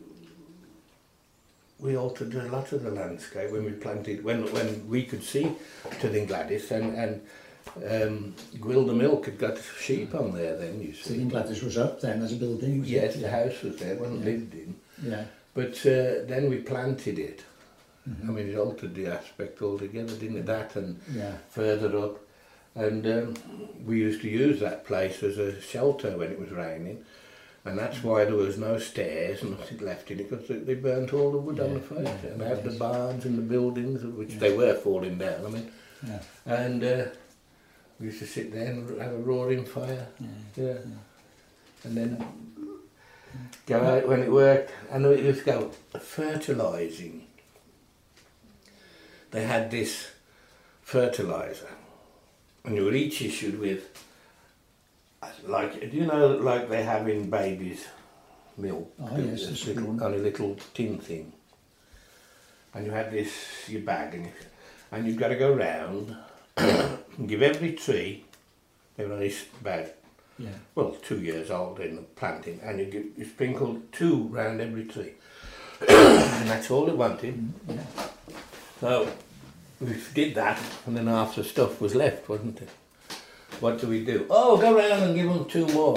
B: we altered a lot of the landscape when we planted, when we could see Tilling Gladys and Gwilder Milk had got sheep on there then, you see.
A: Tilling Gladys was up then as a building.
B: Yes, the house was there, wasn't lived in.
A: Yeah.
B: But then we planted it. I mean, it altered the aspect altogether, didn't it? That and further up. And we used to use that place as a shelter when it was raining. And that's why there was no stairs and nothing left in it, because they burnt all the wood on the fire. And out the barns and the buildings, which they were falling down, I mean. Yeah. And we used to sit there and have a roaring fire. Yeah. And then go out when it worked. And we used to go fertilising. They had this fertiliser, and you were each issued with, like, do you know, like they have in babies' milk?
A: Oh yes,
B: on a little tin thing. And you had this, your bag, and you've got to go round and give every tree, they were on this bag, well, 2 years old in the planting, and you sprinkled 2 round every tree. And that's all it wanted. So we did that, and then half the stuff was left, wasn't it? What do we do? Oh, go round and give them 2 more.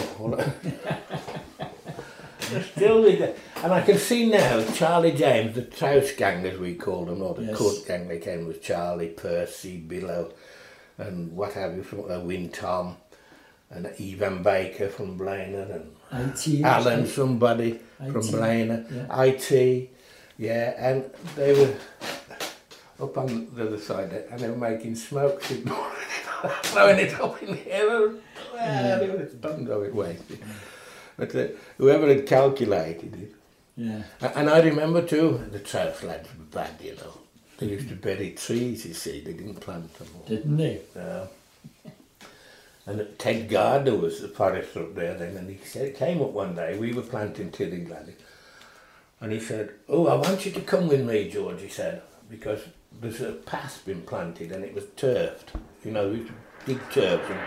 B: Still we do. And I can see now Charlie James, the Trouse gang as we called them, or the court gang they came with, Charlie, Percy, Billow, and what have you, from Win Tom, and Evan Baker from Blainer, and Alan, somebody from Blainer, IT, and they were up on the other side there, and they were making smoke signals, throwing it up in the air. It doesn't go it wasted. But whoever had calculated it. And I remember too, the Trouse lads were bad, you know. They used to bury trees, you see, they didn't plant them all.
A: Didn't they?
B: No. And Ted Gardner was the forester up there then, and he came up one day, we were planting Tilling Gladys, and he said, oh, I want you to come with me, George, he said, because there's a path been planted and it was turfed, you know, big turfs. And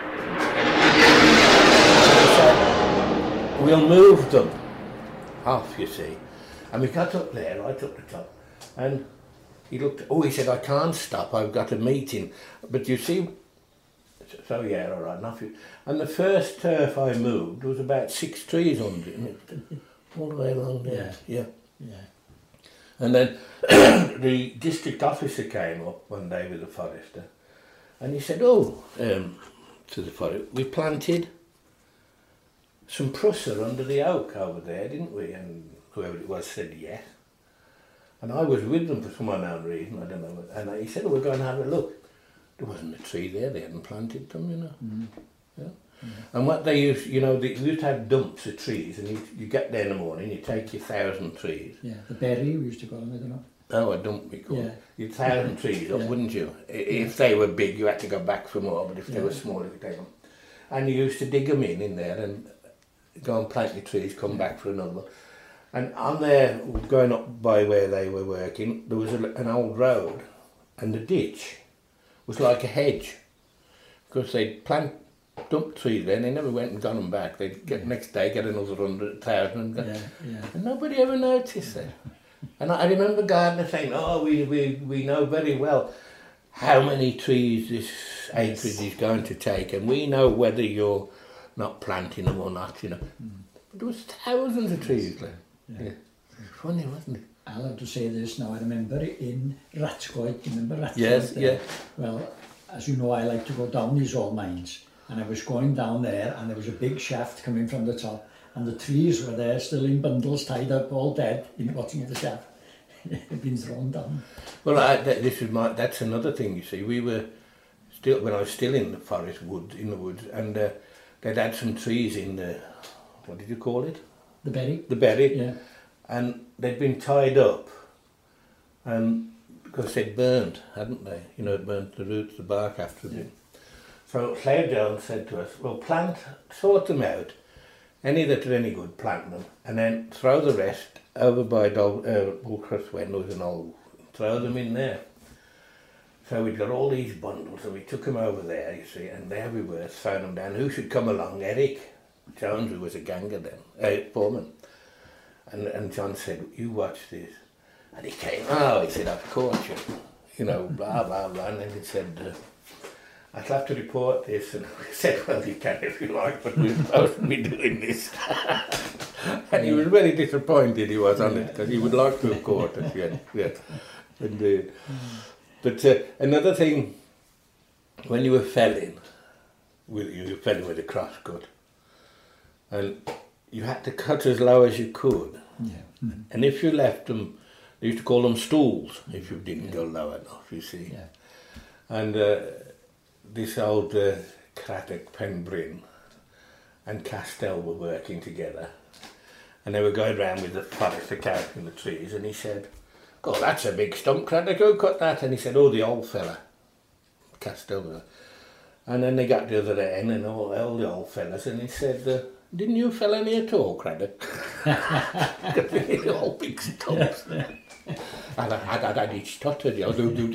B: he said, we'll move them off, you see. And we got up there, right up the top, and he looked, he said, I can't stop, I've got a meeting. But you see, so yeah, all right, enough. And the first turf I moved was about 6 trees under it, all the way along there. Yeah. And then the district officer came up one day with the forester, and he said, to the forester, we planted some Prussia under the oak over there, didn't we? And whoever it was said yes. And I was with them for some unknown reason, I don't know. And he said, we're going to have a look. There wasn't a tree there, they hadn't planted them, you know. And what they used, you know, they used to have dumps of trees, and you get there in the morning, you take your 1,000 trees.
A: The berry, we used to call them, I don't know.
B: Oh, a dump we call it. You'd 1,000 trees up, wouldn't you? If they were big, you had to go back for more, but if they were small, you could take them. And you used to dig them in there and go and plant your trees, come back for another. And on there, going up by where they were working, there was an old road, and the ditch was like a hedge, because they'd dump trees there, and they never went and got them back. They'd get next day, get another 100,000, and nobody ever noticed it. And I remember Gardner saying, we know very well how many trees this acreage is going to take, and we know whether you're not planting them or not, you know. But there was thousands of trees there. It was funny, wasn't it?
A: I'll have to say this now, I remember in Ratscoy, do you remember Ratscoy?
B: Yes.
A: Well, as you know, I like to go down these old mines, and I was going down there, and there was a big shaft coming from the top, and the trees were there, still in bundles, tied up, all dead, in the bottom of the shaft. They'd been thrown down.
B: Well, that's another thing, you see. We were still, when I was still in the forest in the woods, and they'd had some trees in the, what did you call it?
A: The berry.
B: The berry, and they'd been tied up, and because they'd burned, hadn't they? You know, it burnt the roots, the bark after it. So Claire Jones said to us, well, sort them out, any that are any good, plant them, and then throw the rest over by Bullcross Wen, there was an old, throw them in there. So we'd got all these bundles and we took them over there, you see, and there we were, throwing them down. Who should come along? Eric Jones, who was a ganger then, foreman. And John said, you watch this. And he came, he said, I've caught you, blah, blah, blah. And then he said, I'd have to report this. And I said, well, you can if you like, but we're supposed to be doing this. And he was very disappointed, he was on it, because he would like to have caught us, yeah. And, but another thing, when you were felling, you were felling with a crosscut, and you had to cut as low as you could.
A: Yeah. Mm-hmm.
B: And if you left them, they used to call them stools if you didn't go low enough, you see.
A: Yeah.
B: And this old Craddock, Penbryn and Castell were working together, and they were going round with the forester counting the trees, and he said, "God, that's a big stump, Craddock, who cut that?" And he said, "Oh, the old fella, Castell." And then they got to the other end, and all the old fellas, and he said, "Didn't you fell any at all, Craddock?" Because they were all big stumps. And I did stutter, yeah.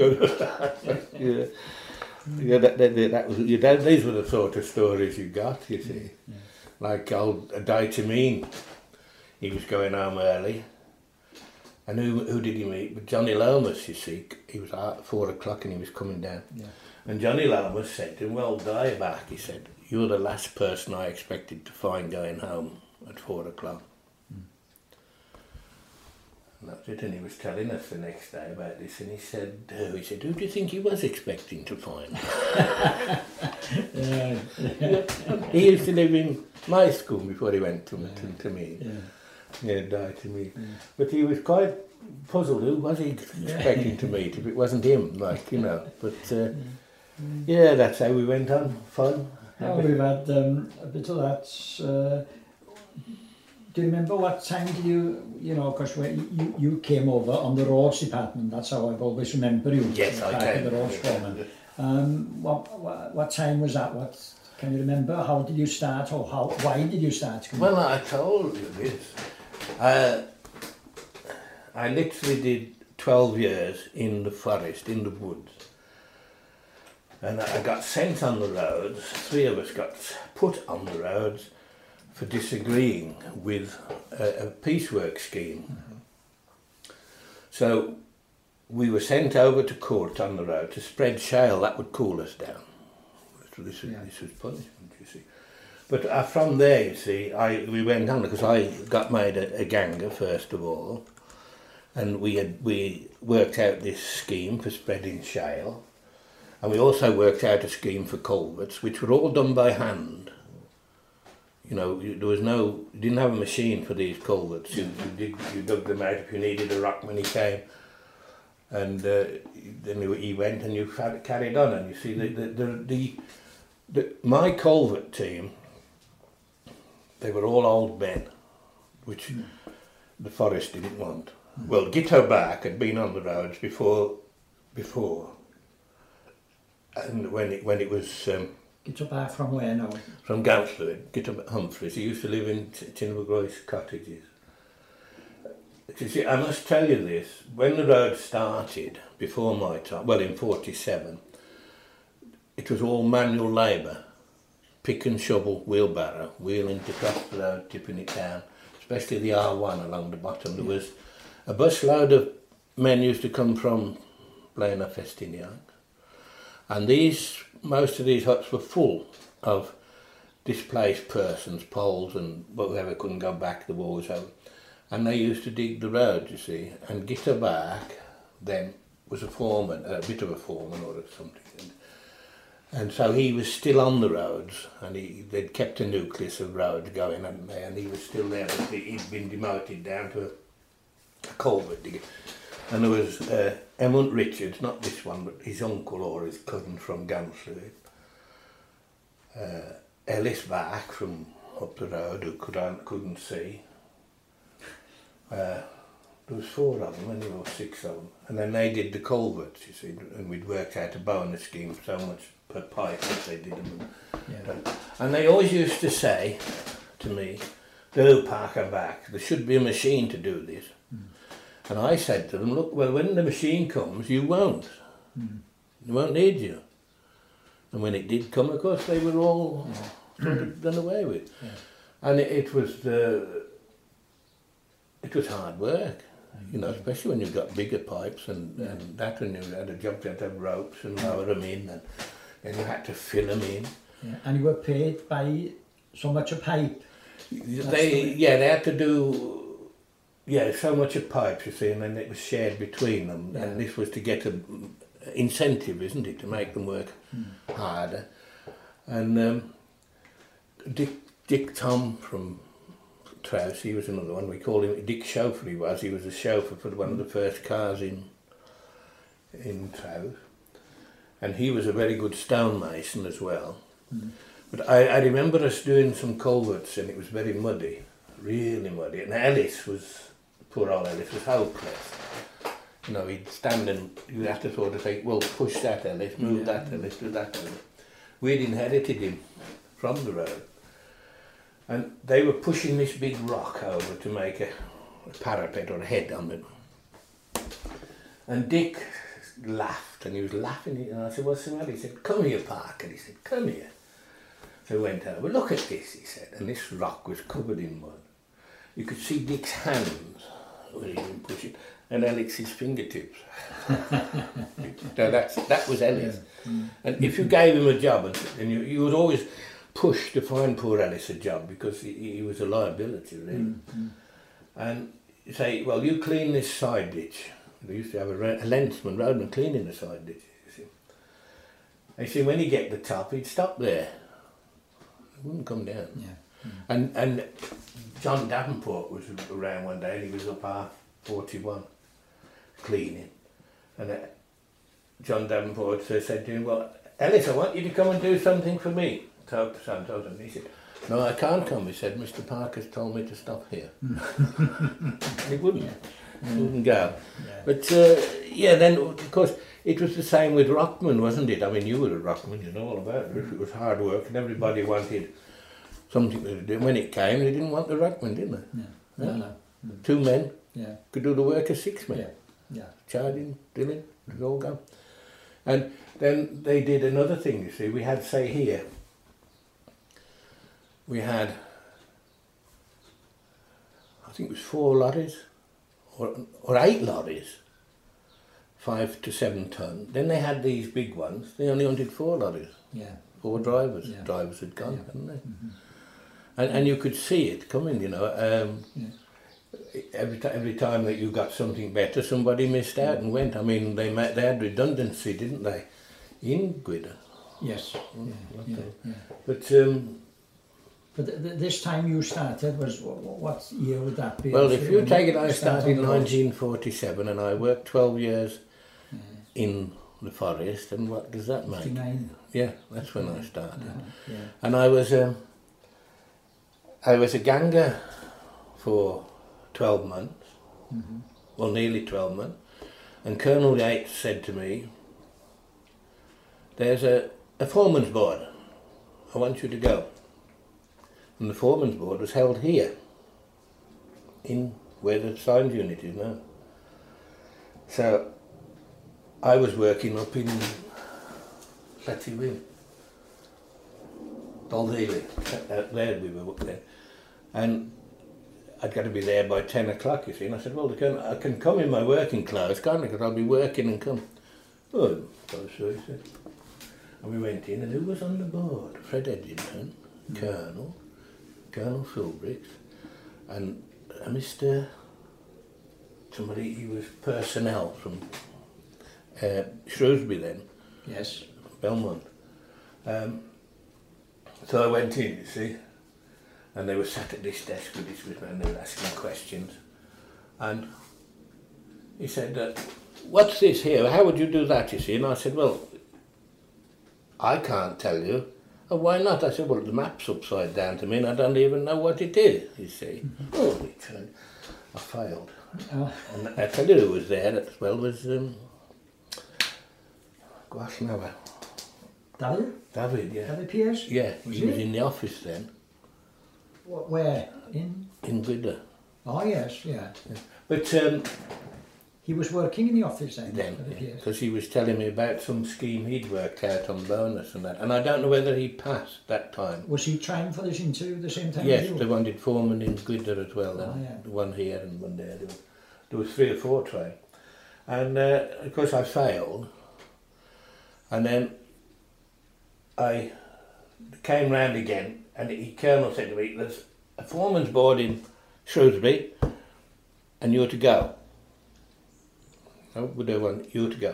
B: Yeah, that was, these were the sort of stories you got, you see. Yeah. Like old Ditamine, he was going home early. And who did he meet? But Johnny Lomas, you see. He was out at 4 o'clock and he was coming down. Yeah. And Johnny Lomas said to him, "Well, Dieback," he said, "you're the last person I expected to find going home at 4 o'clock. And that's it, and he was telling us the next day about this, and he said, who do you think he was expecting to find?" He used to live in my school before he went to me. Died to me. Yeah. But he was quite puzzled, who was he expecting to meet if it wasn't him, But, that's how we went on, fun.
A: Oh, we've had a bit of that. Do you remember what time did because you came over on the roads department, that's how I've always remembered you.
B: Yes, I can.
A: The roads foreman. What time was that? Can you remember? How did you start, or why did you start?
B: Well, I told you this. I literally did 12 years in the forest, in the woods. And I got sent on the roads. 3 of us got put on the roads for disagreeing with a piecework scheme. Mm-hmm. So we were sent over to court on the road to spread shale that would cool us down. So this was punishment, you see. But from there, you see, we went on, because I got made a ganger first of all, and we worked out this scheme for spreading shale, and we also worked out a scheme for culverts, which were all done by hand. There was you didn't have a machine for these culverts. You dug them out if you needed a rock when he came, and then he went and you carried on. And you see, my culvert team, they were all old men, which the forest didn't want. Well, Gitto Back had been on the roads before, and when it was.
A: Gitto Back from where now?
B: From Gansford, Gitto Humphreys. He used to live in Tinbergroyce cottages. You see, I must tell you this, when the road started, before my time, well in 47, it was all manual labour, pick and shovel, wheelbarrow, wheeling to cross the road, tipping it down, especially the R1 along the bottom. There was a busload of men used to come from Blaina Festinian, and most of these huts were full of displaced persons, Poles and whoever couldn't go back, the war was over. And they used to dig the road, you see. And Gitto Back then was a foreman, a bit of a foreman or something. And so he was still on the roads, and they'd kept a nucleus of roads going, hadn't they? And he was still there. He'd been demoted down to a culvert digger. And there was Emmett Richards, not this one, but his uncle or his cousin from Gansford. Ellis Back from up the road, who couldn't see. There was 4 of them, anyway, or 6 of them. And then they did the culverts, you see, and we'd worked out a bonus scheme for so much per pipe if they did them. Yeah. And they always used to say to me, do park her back. There should be a machine to do this. And I said to them, look, well, when the machine comes, you won't. They won't need you. And when it did come, of course, they were all sort of done away with.
A: Yeah.
B: And it was hard work, you know, especially when you've got bigger pipes and that, when you had a job, you had to have ropes and lower them in, and then you had to fill them in.
A: Yeah. And you were paid by so much a pipe?
B: They had to do so much of pipes, you see, and then it was shared between them, and this was to get an incentive, isn't it, to make them work harder. And Dick Tom from Trouse, he was another one. We called him Dick Chauffeur. He was a chauffeur for one of the first cars in Trouse, and he was a very good stonemason as well. But I remember us doing some culverts, and it was very muddy, really muddy. And Ellis poor old Ellis was hopeless. You know, he'd stand and you'd have to sort of say, well, push that Ellis, move that Ellis, do that Ellis. We'd inherited him from the road. And they were pushing this big rock over to make a parapet or a head on it. And Dick laughed, and he was laughing, and I said, what's the matter? He said, come here, Parker. He said, come here. So we went over, look at this, he said, and this rock was covered in mud. You could see Dick's hands when he was pushing, and Alex's fingertips. So that was Ellis. And if you gave him a job, and you would always push to find poor Ellis a job, because he was a liability, really. And you say, well, you clean this side ditch. They used to have a lensman, roadman, cleaning the side ditch, you see. And you see, when he'd get the top, he'd stop there. He wouldn't come down. And John Davenport was around one day, and he was up R41 cleaning. And John Davenport said to him, well, Ellis, I want you to come and do something for me. Told him. He said, no, I can't come. He said, Mr. Parker's told me to stop here. He wouldn't. He wouldn't go. But then of course it was the same with Rockman, wasn't it? I mean, you were a Rockman, you know all about it. It was hard work, and everybody wanted something to do. When it came, they didn't want the Rockman, didn't they? No. 2 men could do the work of 6 men. Charging, drilling, it was all gone. And then they did another thing, you see. We had, say here, we had, I think it was 4 lorries, or 8 lorries, 5 to 7 ton. Then they had these big ones. They only wanted 4 lorries. 4 drivers. Drivers had gone, hadn't they? And you could see it coming, you know. Every time that you got something better, somebody missed out and went. I mean, they had redundancy, didn't they, in Gwydir?
A: Yes.
B: But
A: this time you started was, what year would that be?
B: Well, if you take it, I started in 1947, and I worked 12 years in the forest, and what does that make?
A: 59.
B: Yeah, that's when I started. And I was a ganger for 12 months, well, nearly 12 months, and Colonel Yates said to me, there's a foreman's board, I want you to go. And the foreman's board was held here, in where the signs unit is now. So I was working up in Letty Wing, Daldeely, there we were up there. And I'd got to be there by 10 o'clock, you see. And I said, well, I can come in my working clothes, can't I? Because I'll be working and come. Oh, so he said. And we went in, and who was on the board? Fred Edgington, Colonel Philbricks, and Mr. somebody, he was personnel from Shrewsbury then.
A: Yes.
B: Belmont. So I went in, you see, and they were sat at this desk with this man, and they were asking questions. And he said, what's this here? How would you do that, you see? And I said, well, I can't tell you. Oh, why not? I said, well, the map's upside down to me, and I don't even know what it is, you see. Oh, he turned. I failed. And I tell you who was there as well was, gosh, now.
A: David?
B: David, yeah.
A: David Pierce?
B: Yeah, he was in the office then.
A: Where?
B: In Gwyder.
A: Oh yes, yeah.
B: But
A: He was working in the office then?
B: because he was telling me about some scheme he'd worked out on bonus and that. And I don't know whether he passed that time.
A: Was he trying for this interview at the same time as
B: Yes,
A: you?
B: they wanted foreman in Gwyder as well.
A: Oh, yeah.
B: One here and one there. There was 3 or 4 trying. And of course I failed. And then I came round again and the Colonel said to me, there's a foreman's board in Shrewsbury and you're to go. I would I want you to go?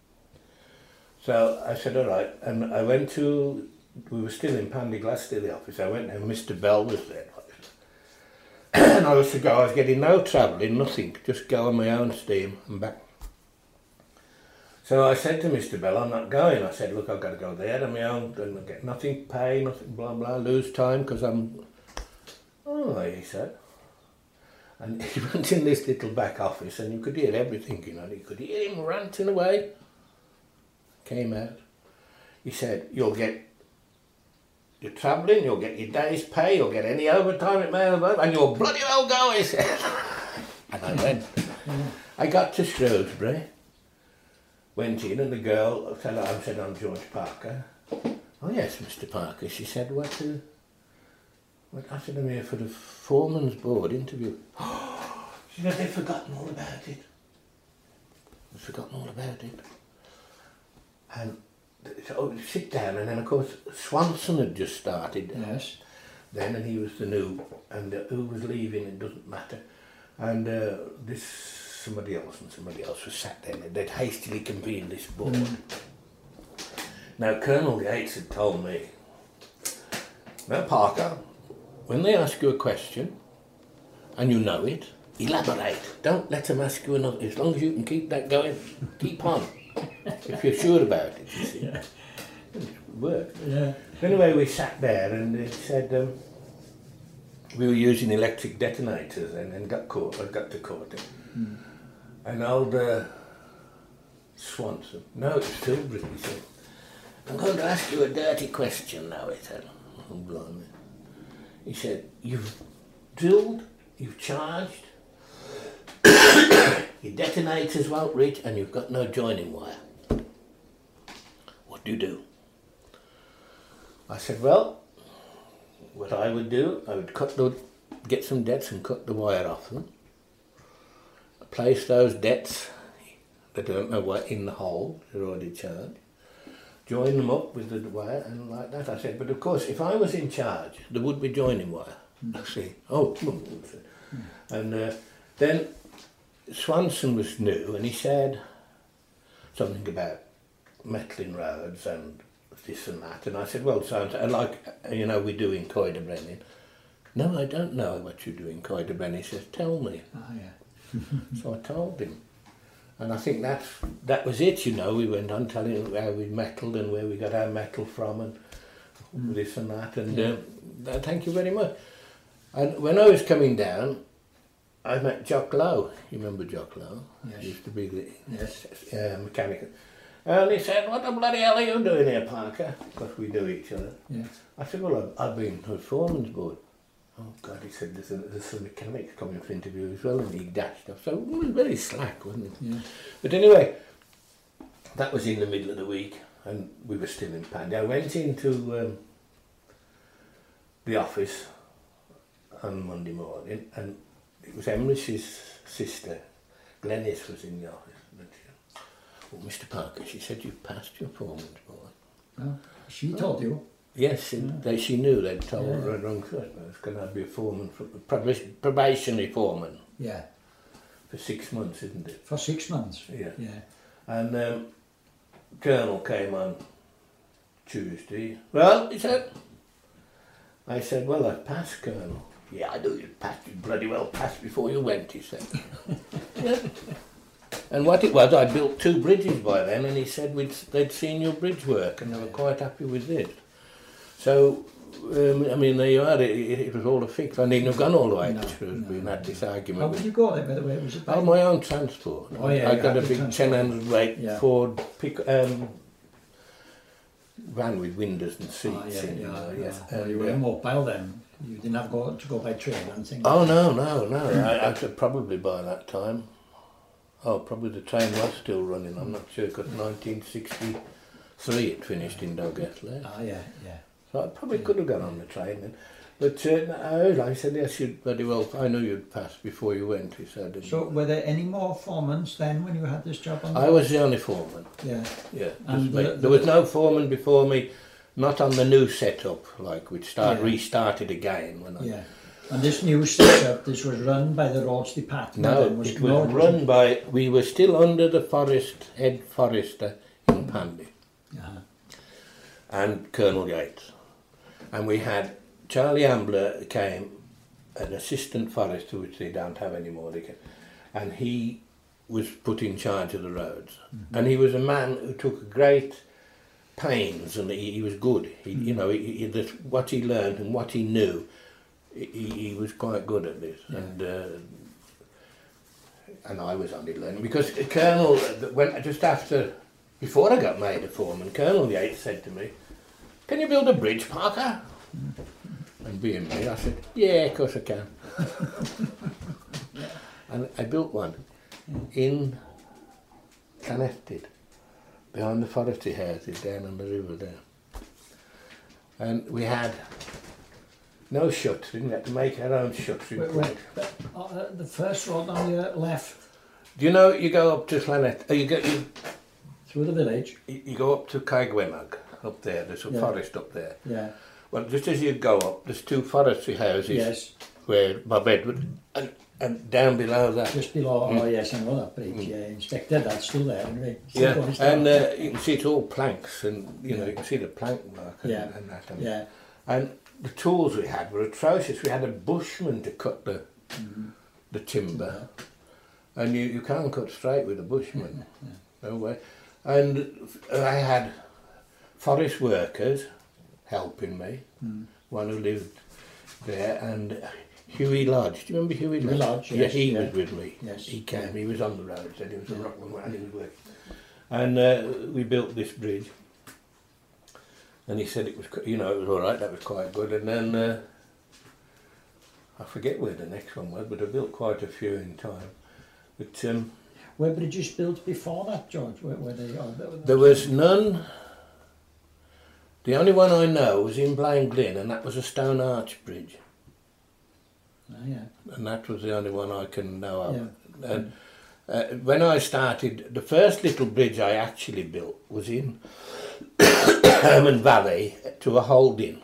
B: So I said, all right. And I went to, we were still in Pandyglass, the office. I went and Mr. Bell was there. And I was to go, I was getting no travelling, nothing, just go on my own steam and back. So I said to Mr. Bell, I'm not going. I said, look, I've got to go there on my own and I get nothing pay, nothing blah blah, lose time because I'm, oh, he said. And he went in this little back office and you could hear everything, you know, you could hear him ranting away. Came out. He said, you'll get your travelling, you'll get your day's pay, you'll get any overtime it may have, and you'll bloody well go, he said. And I went. I got to Shrewsbury, went in and the girl said, I'm George Parker. Oh yes, Mr. Parker. She said, what I said, I'm here for the foreman's board interview. She said, they've forgotten all about it. They've forgotten all about it. And so sit down, and then of course Swanson had just started.
A: Yes.
B: Then, and he was the new, and who was leaving, it doesn't matter. And somebody else was sat there, and they'd hastily convened this board. Now Colonel Gates had told me, now Parker, when they ask you a question, and you know it, elaborate. Don't let them ask you another. As long as you can keep that going, keep on. If you're sure about it, you see.
A: Yeah.
B: It worked.
A: Yeah.
B: Anyway, we sat there and it said we were using electric detonators and then got to court. And old Swanson, no, it's Tilbury, he said, I'm going to ask you a dirty question now, he said. Oh, blimey. He said, you've drilled, you've charged, your detonators won't reach and you've got no joining wire. What do you do? I said, well, what I would do, I would get some debts and cut the wire off them, place those debts, they don't know what, in the hole, they're already charged, join them up with the wire and like that. I said, but of course, if I was in charge, there would be joining wire. I see. Oh, and then Swanson was new and he said something about metalling roads and this and that. And I said, well, so like, you know, we do in Coider-Brennan. No, I don't know what you do in Coider-Brennan. He says, tell me.
A: Ah, yeah.
B: So I told him. And I think that was it, you know. We went on telling him how we metalled and where we got our metal from and this and that. And thank you very much. And when I was coming down, I met Jock Lowe. You remember Jock Lowe?
A: Yes.
B: He used to be the mechanic. And he said, what the bloody hell are you doing here, Parker? Because we do each other.
A: Yeah.
B: I said, well, I've been to a foreman's board. Oh, God, he said, there's some mechanics coming for interview as well, and he dashed off. So it was very slack, wasn't it?
A: Yeah.
B: But anyway, that was in the middle of the week, and we were still in Pandy. I went into the office on Monday morning, and it was Emrish's sister, Glenys, was in the office. And she, well, Mr. Parker, she said, you've passed your foreman's board.
A: Oh, she told you?
B: Yes, she knew they'd told her wrong first. I was going to be a foreman, probationary foreman.
A: Yeah.
B: For 6 months, isn't it?
A: For 6 months?
B: Yeah.
A: Yeah.
B: And Colonel came on Tuesday. Well, he said. I said, well, I've passed, Colonel. Yeah, I knew you'd passed. You bloody well passed before you went, he said. Yeah. And what it was, I built 2 bridges by then, and he said they'd seen your bridge work, and they were quite happy with it. So, I mean, there you are, it was all a fix. I needn't have gone all the way to Shrewsbury and had this argument.
A: How did you go there, by the way? Was it
B: by my own transport.
A: Oh, yeah,
B: I got a big 1000 weight Ford van with windows and seats.
A: Oh, yeah,
B: in,
A: yeah.
B: And,
A: You were mobile then. You didn't have to go by train and things.
B: Oh no! I could probably by that time. Oh, probably the train was still running. I'm not sure because 1963 it finished in Dalgettley.
A: Ah, yeah.
B: So I probably could have gone on the train then. But I said, yes, you'd very well. I knew you'd pass before you went. He said.
A: So were there any more foremen then when you had this job on?
B: I was the only foreman.
A: Yeah.
B: Yeah.
A: And
B: There was no foreman before me. Not on the new setup, like we'd restarted again.
A: Yeah. And this new setup, this was run by the roads department?
B: No, it was run by, we were still under the head forester in Pandy. And Colonel Yates. And we had, Charlie Ambler came, an assistant forester, which they don't have anymore, and he was put in charge of the roads. And he was a man who took great pains, and he was good. You know, what he learned and what he knew, he was quite good at this. Yeah. And I was only learning because Colonel, before I got made a foreman, Colonel Yates said to me, "Can you build a bridge, Parker?" And being me, I said, "Yeah, of course I can." And I built one in Llaneltid, behind the forestry houses down on the river there. And we had no shuts, we didn't have to make our own shuts.
A: The first road on your left.
B: Do you know, you go up to Llaneltid,
A: Through the village?
B: You go up to Caigwemag, up there, there's a forest up there.
A: Yeah.
B: Well, just as you go up, there's two forestry houses.
A: Yes.
B: Where Bob Edward, and down below that.
A: Just below, oh yes, I know that bridge, yeah, inspected, that's still there anyway.
B: Yeah, and you can see it's all planks, and you know, you can see the plank mark and that. And the tools we had were atrocious. We had a bushman to cut the timber, and you can't cut straight with a bushman, no way. And I had forest workers helping me, one who lived there, and Hughie Lodge. Do you remember Hughie Lodge?
A: Yes,
B: he was with me.
A: Yes.
B: He came, he was on the road, said he was a rockman and he was working. And we built this bridge. And he said it was, you know, it was all right, that was quite good. And then, I forget where the next one was, but I built quite a few in time. But
A: were bridges built before that, George?
B: There was none. The only one I know was in Blaine Glynn, and that was a stone arch bridge.
A: Oh, yeah.
B: And that was the only one I can know of.
A: Yeah.
B: And when I started, the first little bridge I actually built was in Herman Valley to a holding.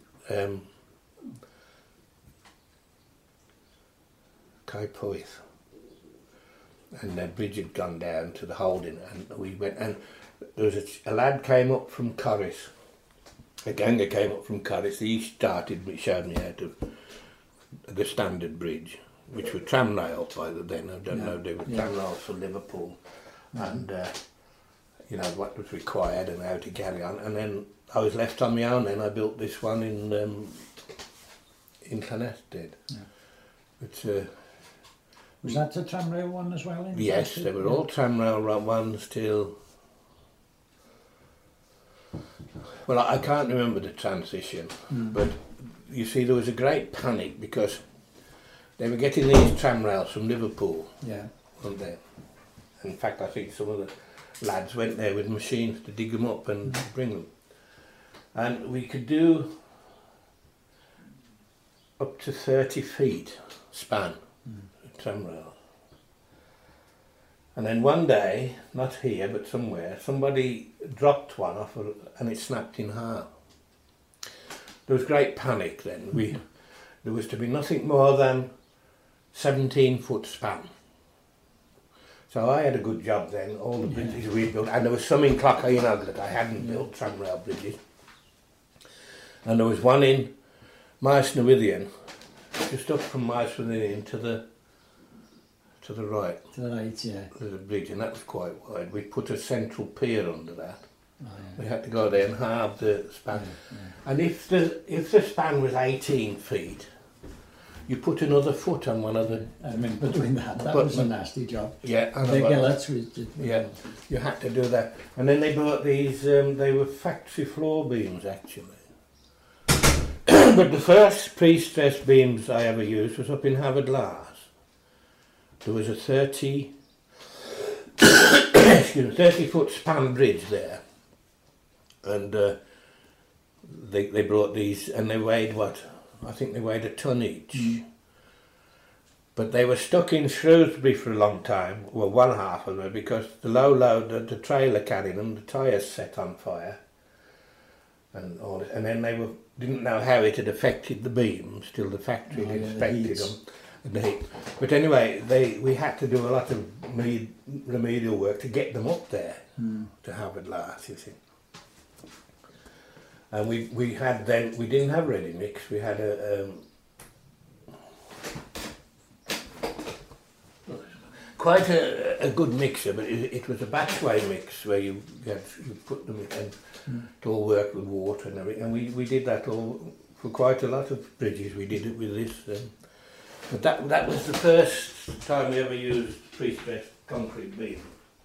B: Caipoeth. And the bridge had gone down to the holding, and we went, and there was a lad came up from Corris. A ganger came up from Corris. He showed me how to the standard bridge, which were tramrails by then. I don't know, they were tramrails for Liverpool, and you know what was required and how to carry on. And then I was left on my own. Then I built this one in Llaneltid. Yeah. But
A: was that the tramrail one as well?
B: Yes, they were all tramrail ones till. Well, I can't remember the transition, but you see, there was a great panic because they were getting these tramrails from Liverpool, weren't they? In fact, I think some of the lads went there with machines to dig them up and bring them. And we could do up to 30 feet span tramrail. And then one day, not here but somewhere, somebody dropped one off and it snapped in half. There was great panic then. There was to be nothing more than 17-foot span. So I had a good job then, all the bridges we built, and there was some in Clocaenog that I hadn't built, tramrail bridges. And there was one in Maes-Newyddion, just up from Maes-Newyddion to the right.
A: To the right, yeah.
B: There's a bridge, and that was quite wide. We put a central pier under that.
A: Oh, yeah.
B: We had to go there and halve the span. And if the span was 18 feet, you put another foot on one of the...
A: I remember doing that. That
B: But-
A: was a nasty job.
B: Yeah, and
A: The
B: about-
A: gillets we did.
B: yeah, you had to do that. And then they bought these, they were factory floor beams actually. But the first pre-stressed beams I ever used was up in Harvard Lars. There was a 30 foot span bridge there. And they brought these, and they weighed what? I think they weighed a ton each. But they were stuck in Shrewsbury for a long time, well, one half of them, because the low load, the trailer carrying them, the tyres set on fire. And all this, and then they didn't know how it had affected the beams till the factory had inspected them. And the heat. But anyway, we had to do a lot of remedial work to get them up there to Harvard Lars, you see. And we didn't have ready mix. We had quite a good mixer, but it was a batchway mix where you put them in and it all worked with water and everything. And we did that all for quite a lot of bridges. We did it with this. But that was the first time we ever used pre-stressed concrete beam.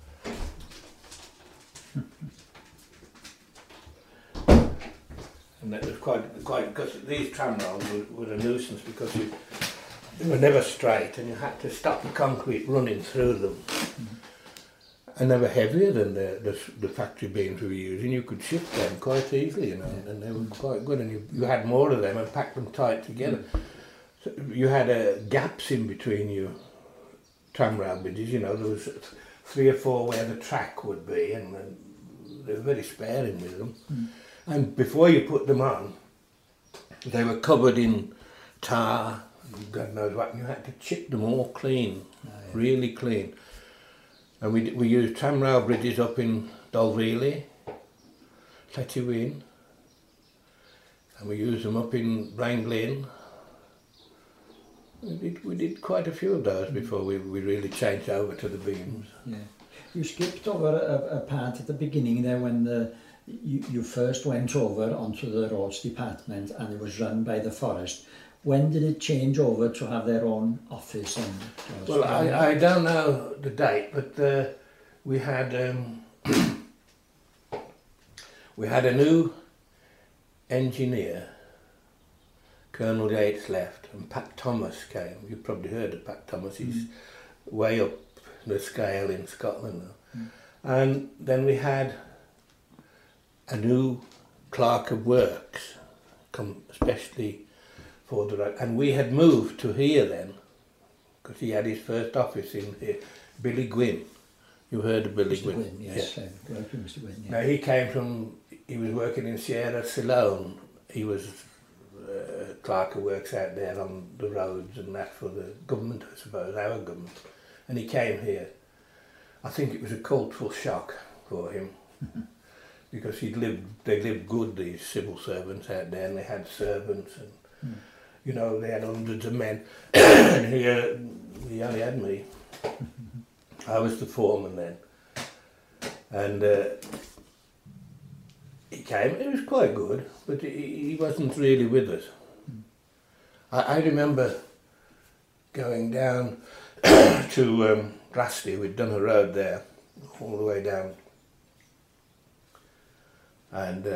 B: And that was quite because these tramrails were a nuisance because they were never straight and you had to stop the concrete running through them. And they were heavier than the factory beams we were using. You could shift them quite easily, you know, and they were quite good. And you had more of them and packed them tight together. So you had gaps in between your tramrail bridges, you know, there was 3 or 4 where the track would be, and they were very sparing with them. And before you put them on, they were covered in tar, God knows what, and you had to chip them all clean, really clean. And we used tramrail bridges up in Dolveely, Lletywin, and we used them up in Wranglin. We did quite a few of those before we really changed over to the beams.
A: Yeah. You skipped over a part at the beginning there when you first went over onto the roads department and it was run by the forest. When did it change over to have their own office?
B: Well, I don't know the date, but we had a new engineer. Colonel Yates left and Pat Thomas came. You've probably heard of Pat Thomas. He's way up the scale in Scotland now. And then we had a new clerk of works come especially for the road. And we had moved to here then because he had his first office in here. Billy Gwynn. You heard of Billy Gwynn?
A: Gwynn, yes. Yeah. Mr. Gwynn, yeah.
B: Now he was working in Sierra Leone. He was clerk of works out there on the roads and that for the government, I suppose, our government. And he came here. I think it was a cultural shock for him because they lived good, these civil servants out there, and they had servants and you know, they had hundreds of men. And he only had me. I was the foreman then. And he came, it was quite good, but he wasn't really with us. I remember going down to Grassley, we'd done a road there, all the way down. And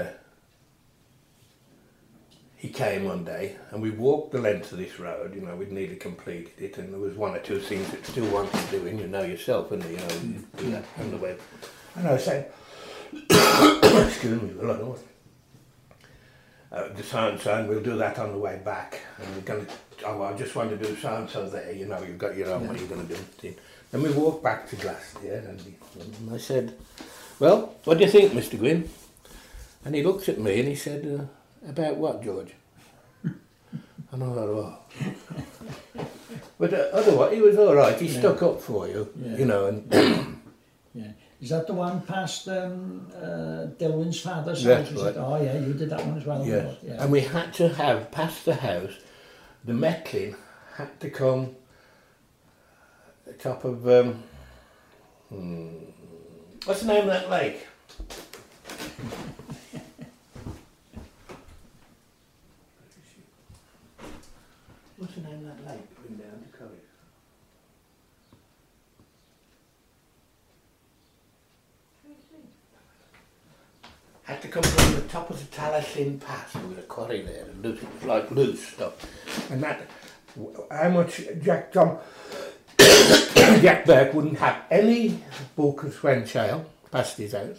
B: he came one day, and we walked the length of this road, you know, we'd nearly completed it, and there was 1 or 2 things that still wanted doing, you know yourself, and you know, you do that on the web. And I was saying, excuse me, well, I don't want the so-and-so, we'll do that on the way back. And we're going to, I just want to do so-and-so there, you know, you've got your own, what you're going to do. Then we walked back to Glasgow, and I said, well, what do you think, Mr. Gwynn? And he looked at me and he said, about what, George? And I thought, oh. But otherwise, he was all right, he stuck up for you, you know. And
A: yeah. Is that the one past Dilwyn's father's
B: That's
A: house?
B: right.
A: Oh yeah, you did that one as well.
B: Yes.
A: Yeah.
B: And we had to have, past the house, the Metlin had to come top of, what's the name of that lake? What's the name of that lake going down to Corrie? Had to come from the top of the Tallaslyn Pass. There was a quarry there, and it was like loose stuff. And that, how much Jack Burke wouldn't have any Bull Croswen shale past his house.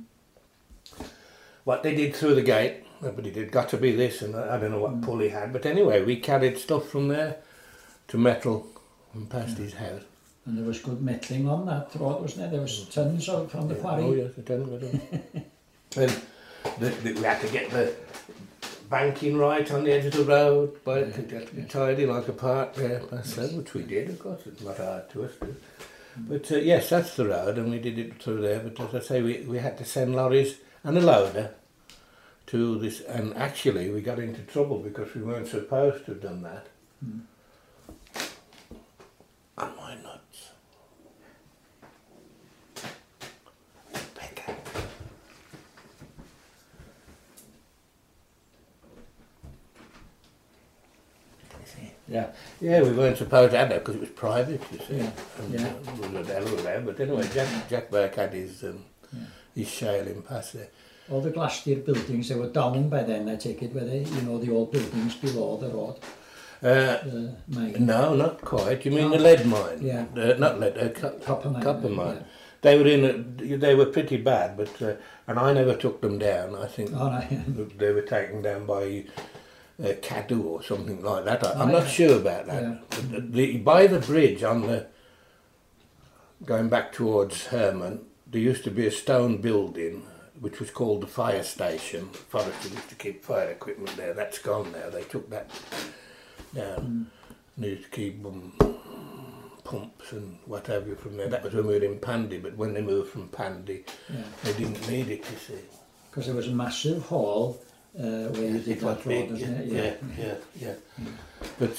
B: What they did through the gate, nobody did, got to be this, and I don't know what pull he had, but anyway, we carried stuff from there to Metal and past his house.
A: And there was good mettling on that road, wasn't there? There was tons of from the quarry.
B: Oh yes, a ton of it. And we had to get the banking right on the edge of the road, but it had to be tidy like a park there past that, which we did, of course. It's not hard to us to. But yes, that's the road, and we did it through there. But as I say, we had to send lorries and a loader to this, and actually we got into trouble because we weren't supposed to have done that. And my nuts. Becca. Yeah, we weren't supposed to have that because it was private, you see. We were there, but anyway, Jack Burke had his shale in past there.
A: All the Glacier buildings, they were down by then, I take it, were they? You know, the old buildings below the road. The mine.
B: No, not quite. You mean the lead mine?
A: Yeah.
B: Not lead,
A: Copper mine.
B: Copper mine.
A: Yeah.
B: They were they were pretty bad, but and I never took them down. I think they were taken down by Caddo or something like that. I'm not sure about that. Yeah. By the bridge on the going back towards Herman, there used to be a stone building which was called the fire station. Foresters used to keep fire equipment there. That's gone now. They took that down. They used to keep pumps and what have you from there. That was when we were in Pandy, but when they moved from Pandy, they didn't need it, you see.
A: Because there was a massive hall where you did that road, wasn't it?
B: Yeah. But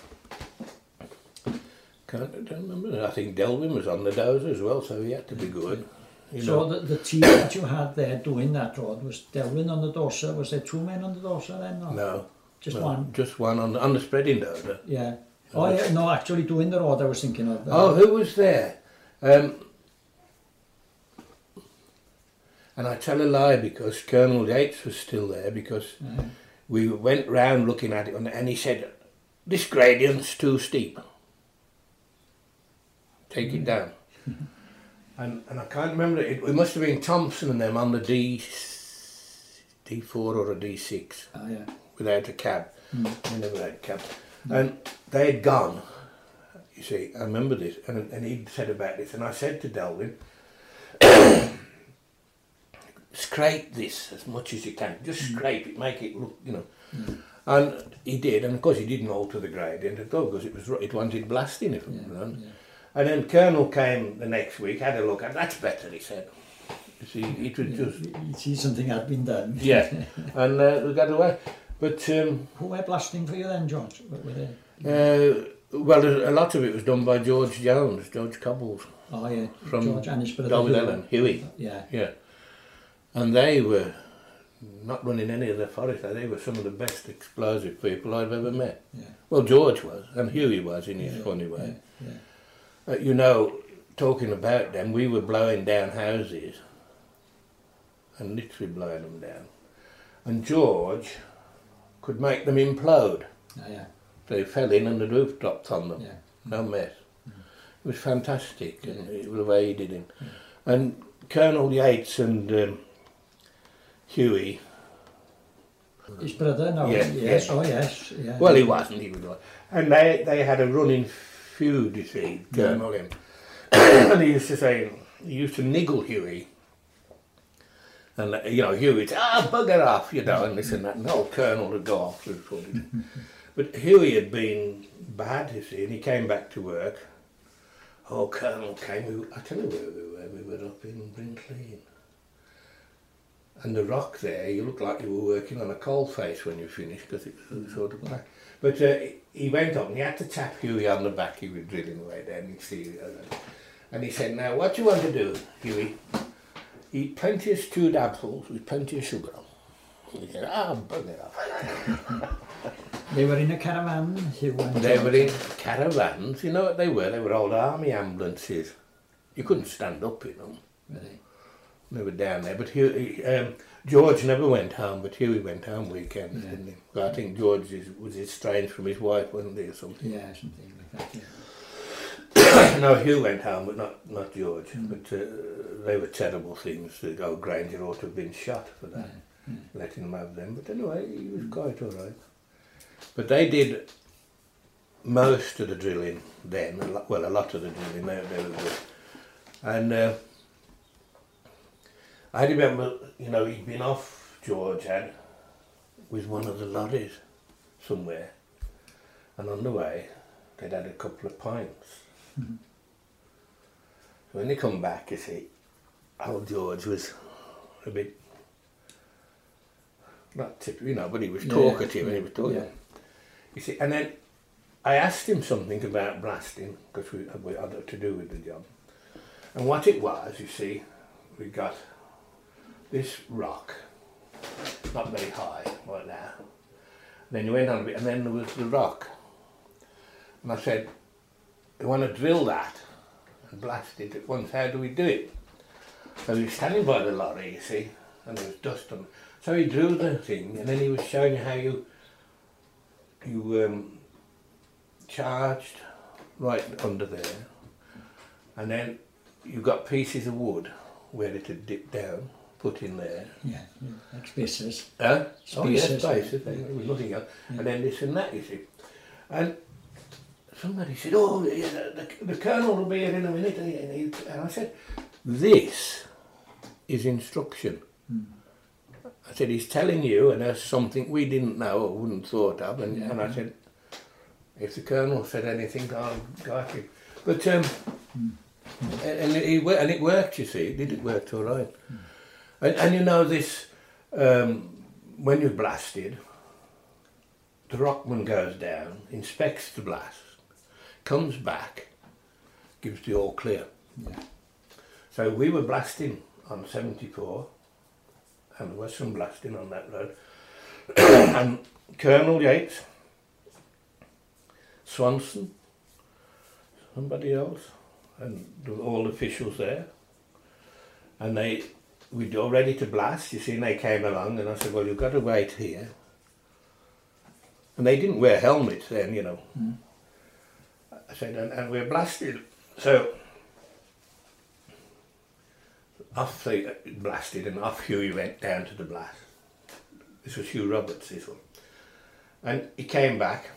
B: don't remember. I think Delvin was on the dozer as well, so he had to be good.
A: So the team that you had there doing that road, was Delvin on the dozer? Was there two men on the dozer then? Or?
B: No.
A: Just one?
B: Just one on the spreading dozer.
A: Yeah. Oh, yeah, no, actually doing the road I was thinking of.
B: Oh, who was there? And I tell a lie because Colonel Yates was still there, because we went round looking at it and he said, this gradient's too steep. Take it down. And I can't remember, it must have been Thompson and them on the D4 or a D6.
A: Oh, yeah.
B: Without a cab. We never had a cab. And they had gone, you see, I remember this, and he'd said about this, and I said to Delvin, scrape this as much as you can, just scrape it, make it look, you know. And he did, and of course he didn't alter the gradient at all, because it wanted blasting, if it was done. And then Colonel came the next week, had a look, and that's better, he said. You see, it was just...
A: You see something had been done.
B: Yeah, and we got away. But
A: who were blasting for you then, George? Were they?
B: Well, a lot of it was done by George Jones, George Cobbles.
A: Oh yeah,
B: from
A: George and his brother
B: Ellen, Huey.
A: Yeah.
B: And they were not running any of the forest. They were some of the best explosive people I've ever met.
A: Yeah.
B: Well, George was, and Huey was in his funny way. You know, talking about them, we were blowing down houses, and literally blowing them down. And George could make them implode. They fell in and the roof dropped on them. No mess. It was fantastic, and it was the way he did it. And Colonel Yates and Huey.
A: His brother, no? Yes. Oh yes. Yeah.
B: Well, he wasn't. He was like, and they had a running feud, you see, Colonel him. And he used to say, he used to niggle Huey. And, you know, Huey'd say, bugger off, you know, and this and that, and the old Colonel would go off. But Huey had been bad, you see, and he came back to work. Oh, Colonel came, I tell you where we were up in Brinkley. And the rock there, you looked like you were working on a coal face when you finished, because it was sort of black. But he went up and he had to tap Huey on the back. He was drilling away there, and he'd see, and he said, now, what do you want to do, Huey? Eat plenty of stewed apples with plenty of sugar on. He said, bugger off.
A: They were in a caravan, Hugh and
B: They
A: George.
B: were in caravans. You know what they were? They were old army ambulances. You couldn't stand up in them.
A: Really?
B: They were down there. But George never went home, but Hughie went home weekends,
A: Yeah.
B: didn't he? Well, I think George was estranged from his wife, wasn't he, or something?
A: Yeah, something like that, yeah.
B: No, Hugh went home, but not George. But they were terrible things. The old Granger ought to have been shot for that, letting him have them. But anyway, he was quite all right. But they did most of the drilling then. Well, a lot of the drilling. They were good. And I remember, you know, he'd been off, George had, with one of the lorries somewhere. And on the way, they'd had a couple of pints. So when they come back, you see, old George was a bit, not typical, you know, but he was talkative and he was talking.
A: Yeah.
B: You see, and then I asked him something about blasting, because we had to do with the job. And what it was, you see, we got this rock, not very high, like that. Then you went on a bit, and then there was the rock. And I said, "I want to drill that and blast it at once. How do we do it?" So he was standing by the lorry, you see, and there was dust on. So he drew the thing, and then he was showing you how you charged right under there, and then you got pieces of wood where it had dipped down, put in there.
A: Yeah, like spaces.
B: Oh yes,
A: Spaces.
B: spaces. There was nothing else. And then this and that, you see. And somebody said, "Oh, yeah, the colonel will be here in a minute." And I said, "This is instruction." I said, "He's telling you, and there's something we didn't know or wouldn't thought of." And I said, "If the colonel said anything, I'll got him." But and it worked. You see, it worked all right. And you know this, when you blasted, the rockman goes down, inspects the blast, comes back, gives the all clear.
A: Yeah.
B: So we were blasting on 74, and there was some blasting on that road. And Colonel Yates, Swanson, somebody else, and all the officials there, and we'd all ready to blast, you see, and they came along, and I said, "Well, you've got to wait here." And they didn't wear helmets then, you know. I said, and we're blasted. So off they blasted, and off Hughie went down to the blast. This was Hugh Roberts, this one. And he came back.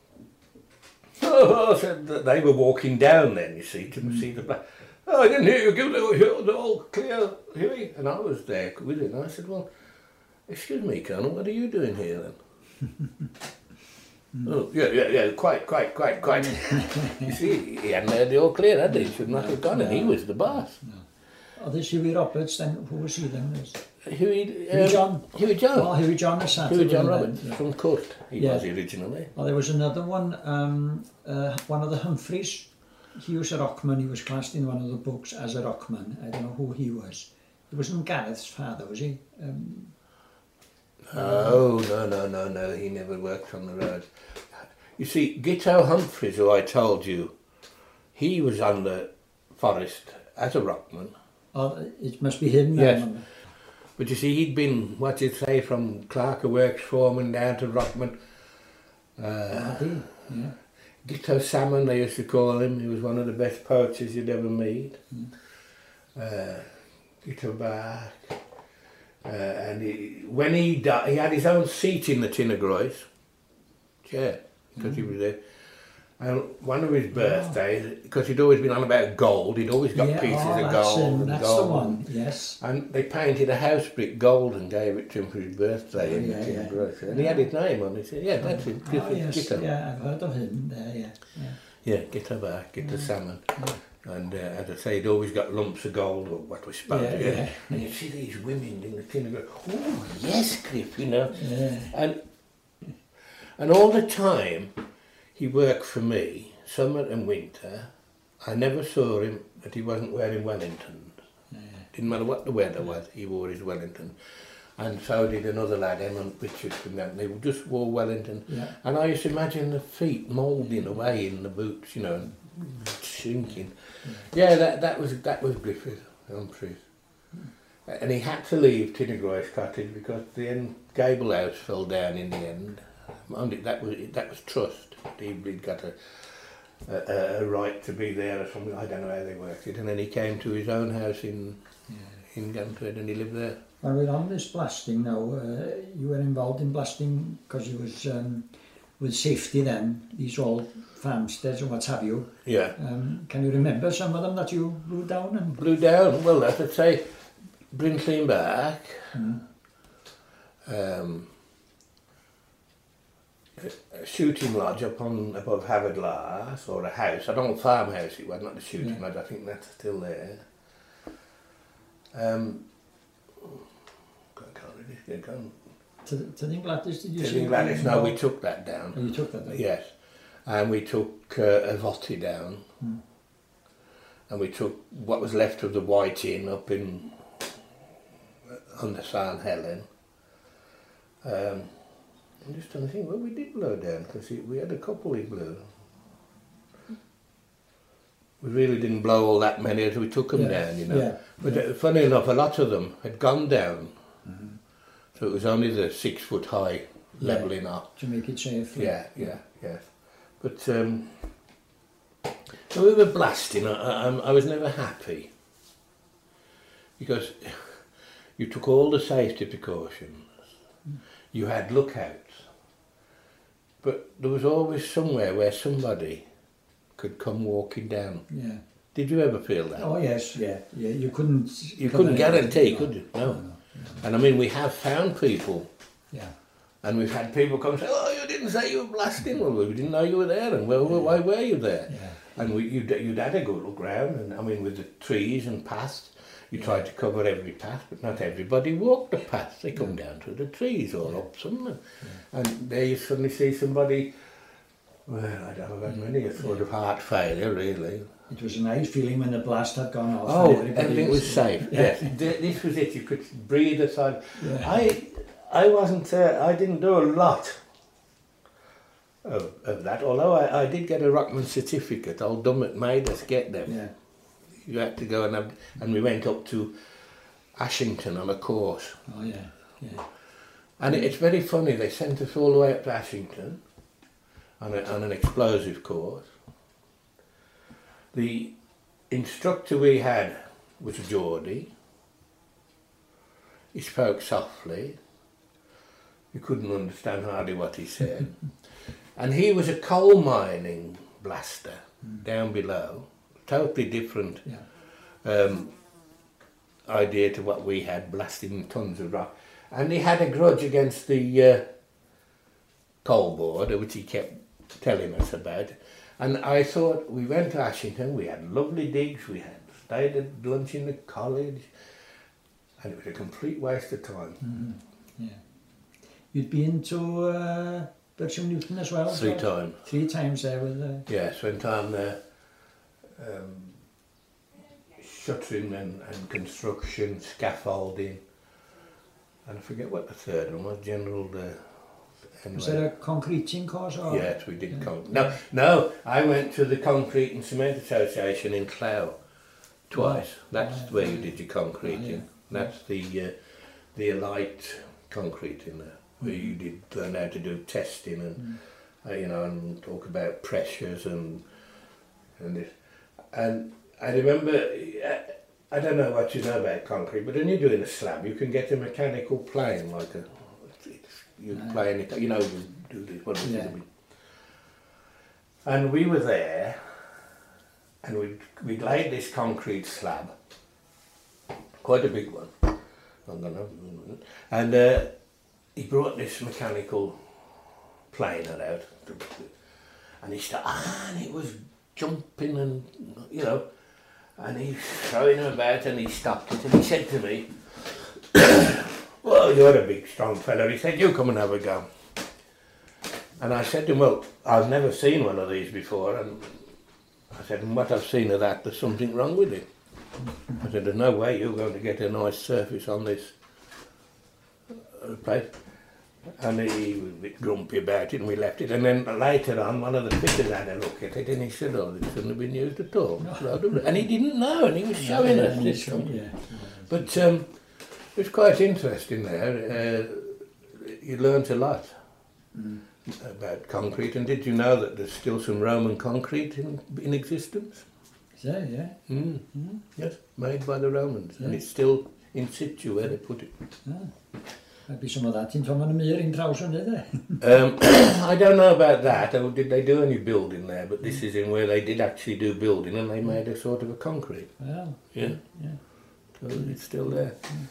B: Oh, said that they were walking down then, you see, to see the blast. "Oh, I didn't hear you give the all clear, Hughie." And I was there with him. I said, "Well, excuse me, Colonel, what are you doing here then?" "Oh, yeah, quite. You see, he hadn't heard the all clear, had he? He should not have gone, and he was the boss.
A: Oh, this Hughie Roberts, then who was he then?
B: Hughie
A: John.
B: Hughie John.
A: Oh, Hughie John is that.
B: Hughie John
A: wasn't
B: Roberts,
A: it? Yeah.
B: from Court, he
A: Yeah.
B: was originally.
A: Oh, there was another one, one of the Humphreys. He was a rockman, he was classed in one of the books as a rockman. I don't know who he was. He wasn't Gareth's father, was he?
B: Oh, no, he never worked on the road. You see, Gitto Humphreys, who I told you, he was on the forest as a rockman.
A: Oh, it must be him
B: Yes.
A: then.
B: But you see, he'd been, what you'd say, from clerk of works foreman down to rockman.
A: Had he? Yeah.
B: Gitto Salmon, they used to call him. He was one of the best poachers you'd ever meet. Gitto Bach. And when he died, he had his own seat in the Tinnagroys chair, because he was there. And one of his birthdays, because he'd always been on about gold, he'd always got pieces of gold. And
A: That's
B: gold.
A: the one, yes.
B: And they painted a house brick gold and gave it to him for his birthday in the Tinnagroys. And he had his name on it. Yeah, that's it.
A: Oh, yes,
B: Gitto.
A: yeah, I've heard of him there, yeah.
B: Yeah, Gitto Bach, Gitto Salmon. And as I say, he'd always got lumps of gold, or what was supposed to be. And you see these women in the Tinnagroys, "Oh, yes, Cliff," you know.
A: Yeah.
B: And all the time he worked for me, summer and winter, I never saw him that he wasn't wearing Wellingtons. Didn't matter what the weather was, he wore his Wellington. and so did another lad, Emma Richardson, and they just wore Wellington.
A: Yeah.
B: And I used to imagine the feet moulding away in the boots, you know, and sinking. Yeah, that was Griffith Humphreys. And he had to leave Tinnegroy's cottage because the end gable house fell down in the end. Only that was trust. He'd got a right to be there or something. I don't know how they worked it. And then he came to his own house in Gantred and he lived there.
A: When we're on this blasting now, you were involved in blasting because you was with safety then, these old farmsteads and what have you.
B: Yeah.
A: Can you remember some of them that you blew down? And
B: Blew down? Well, I should say Brinkley and Back. A shooting lodge up above Havard Lass, or a house, an old farmhouse it was, not the shooting lodge, I think that's still there. I can't really get on.
A: to the Gladys, did you say?
B: To Gladys, no, we took that down.
A: Oh, you took that down?
B: Yes, and we took Avoti down, and we took what was left of the White Inn up in under St Helen. I'm just trying to think, well, we did blow down because we had a couple we blew. We really didn't blow all that many as we took them down, you know.
A: Yeah.
B: But funny enough, a lot of them had gone down. So it was only the 6 foot high levelling up.
A: To make it safe.
B: Yeah. But so we were blasting. I was never happy because you took all the safety precautions. You had lookouts. But there was always somewhere where somebody could come walking down.
A: Yeah.
B: Did you ever feel that?
A: Oh yes, yeah. You couldn't.
B: You couldn't guarantee, could you? No. And I mean, we have found people.
A: Yeah.
B: And we've had people come and say, "Oh, you didn't say you were blasting." Well, we didn't know you were there, and well, why were you there?
A: Yeah.
B: And you'd had a good look round, and I mean, with the trees and paths, you tried to cover every path, but not everybody walked the paths. They come down to the trees or up some, and there you suddenly see somebody. Well, I don't have had many a sort of heart failure, really.
A: It was a nice feeling when the blast had gone off.
B: Oh,
A: and
B: everything was safe. Yes, this was it. You could breathe aside. Yeah. I wasn't. I didn't do a lot of that. Although I did get a Rockman certificate. Old Dummett made us get them.
A: Yeah.
B: You had to go and we went up to Ashington on a course.
A: Oh yeah.
B: And it's very funny. They sent us all the way up to Ashington on an explosive course. The instructor we had was Geordie. He spoke softly. You couldn't understand hardly what he said. And he was a coal mining blaster down below. Totally different idea to what we had, blasting tons of rock. And he had a grudge against the coal board, which he kept telling us about. And I thought, we went to Ashington, we had lovely digs, we had stayed at lunch in the college, and it was a complete waste of time.
A: Yeah. You'd been to Bircham Newton as well?
B: 3 times.
A: 3 times there with
B: Yes, went on there. Shuttering and construction, scaffolding, and I forget what the third one was, general... Anyway.
A: Was there a concreting course? Or?
B: Yes, we did No, I went to the Concrete and Cement Association in Clough twice. That's where you did your concreting. That's the Elite concreting there, where you did learn how to do testing and you know, and talk about pressures and this. And I remember, I don't know what you know about concrete, but when you're doing a slab, you can get a mechanical plane like a. You plane it, you know, you do this one. And we were there, and we'd laid this concrete slab, quite a big one. And he brought this mechanical planer out, and he started, and it was jumping and, you know, and he's throwing him about, and he stopped it, and he said to me, "Well, you're a big, strong fellow." He said, "You come and have a go." And I said to him, "Well, I've never seen one of these before." And I said, "And what I've seen of that, there's something wrong with it." I said, "There's no way you're going to get a nice surface on this." place. And he was a bit grumpy about it, and we left it. And then later on, one of the fitters had a look at it, and he said, "Oh, this shouldn't have been used at all." And he didn't know, and he was showing us this. But it was quite interesting there. You learnt a lot about concrete. And did you know that there's still some Roman concrete in existence?
A: Yeah.
B: Yes, made by the Romans, and it's still in situ where they put it.
A: Might be some of that in Tomanamir in Trauson, did they?
B: I don't know about that, or did they do any building there, but this is in where they did actually do building, and they made a sort of a concrete.
A: Well,
B: Yeah. So it's still there.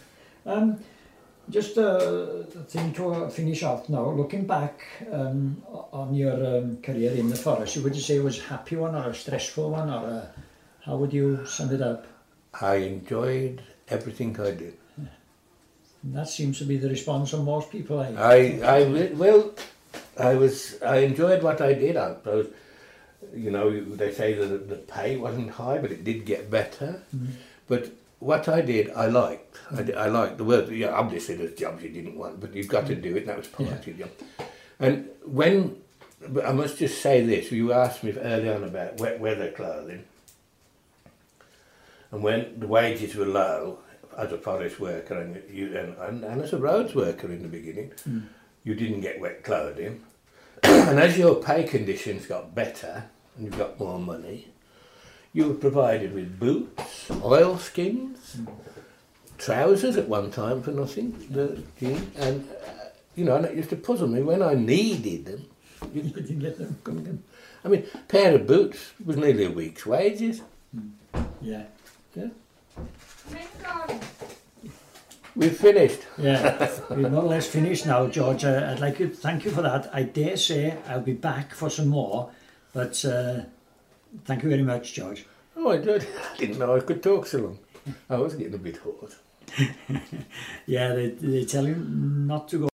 A: Just a thing to finish off now, looking back on your career in the forest, would you say it was a happy one or a stressful one, or how would you sum it up?
B: I enjoyed everything I did.
A: And that seems to be the response of most people.
B: I enjoyed what I did. I suppose, you know, they say that the pay wasn't high, but it did get better. But what I did, I liked. I liked the work. Yeah, obviously there's jobs you didn't want, but you've got to do it. And that was part of your job. And but I must just say this: you asked me early on about wet weather clothing, and when the wages were low as a forest worker and as a roads worker in the beginning, you didn't get wet clothing. And as your pay conditions got better and you got more money, you were provided with boots, oilskins, trousers at one time for nothing, and you know, and it used to puzzle me when I needed them. You didn't get them. I mean, a pair of boots was nearly a week's wages.
A: Yeah.
B: We've finished.
A: Yeah, we're more or less finished now, George. I'd like to thank you for that. I dare say I'll be back for some more, but thank you very much, George.
B: Oh, I didn't know I could talk so long. I was getting a bit hot.
A: Yeah, they tell you not to go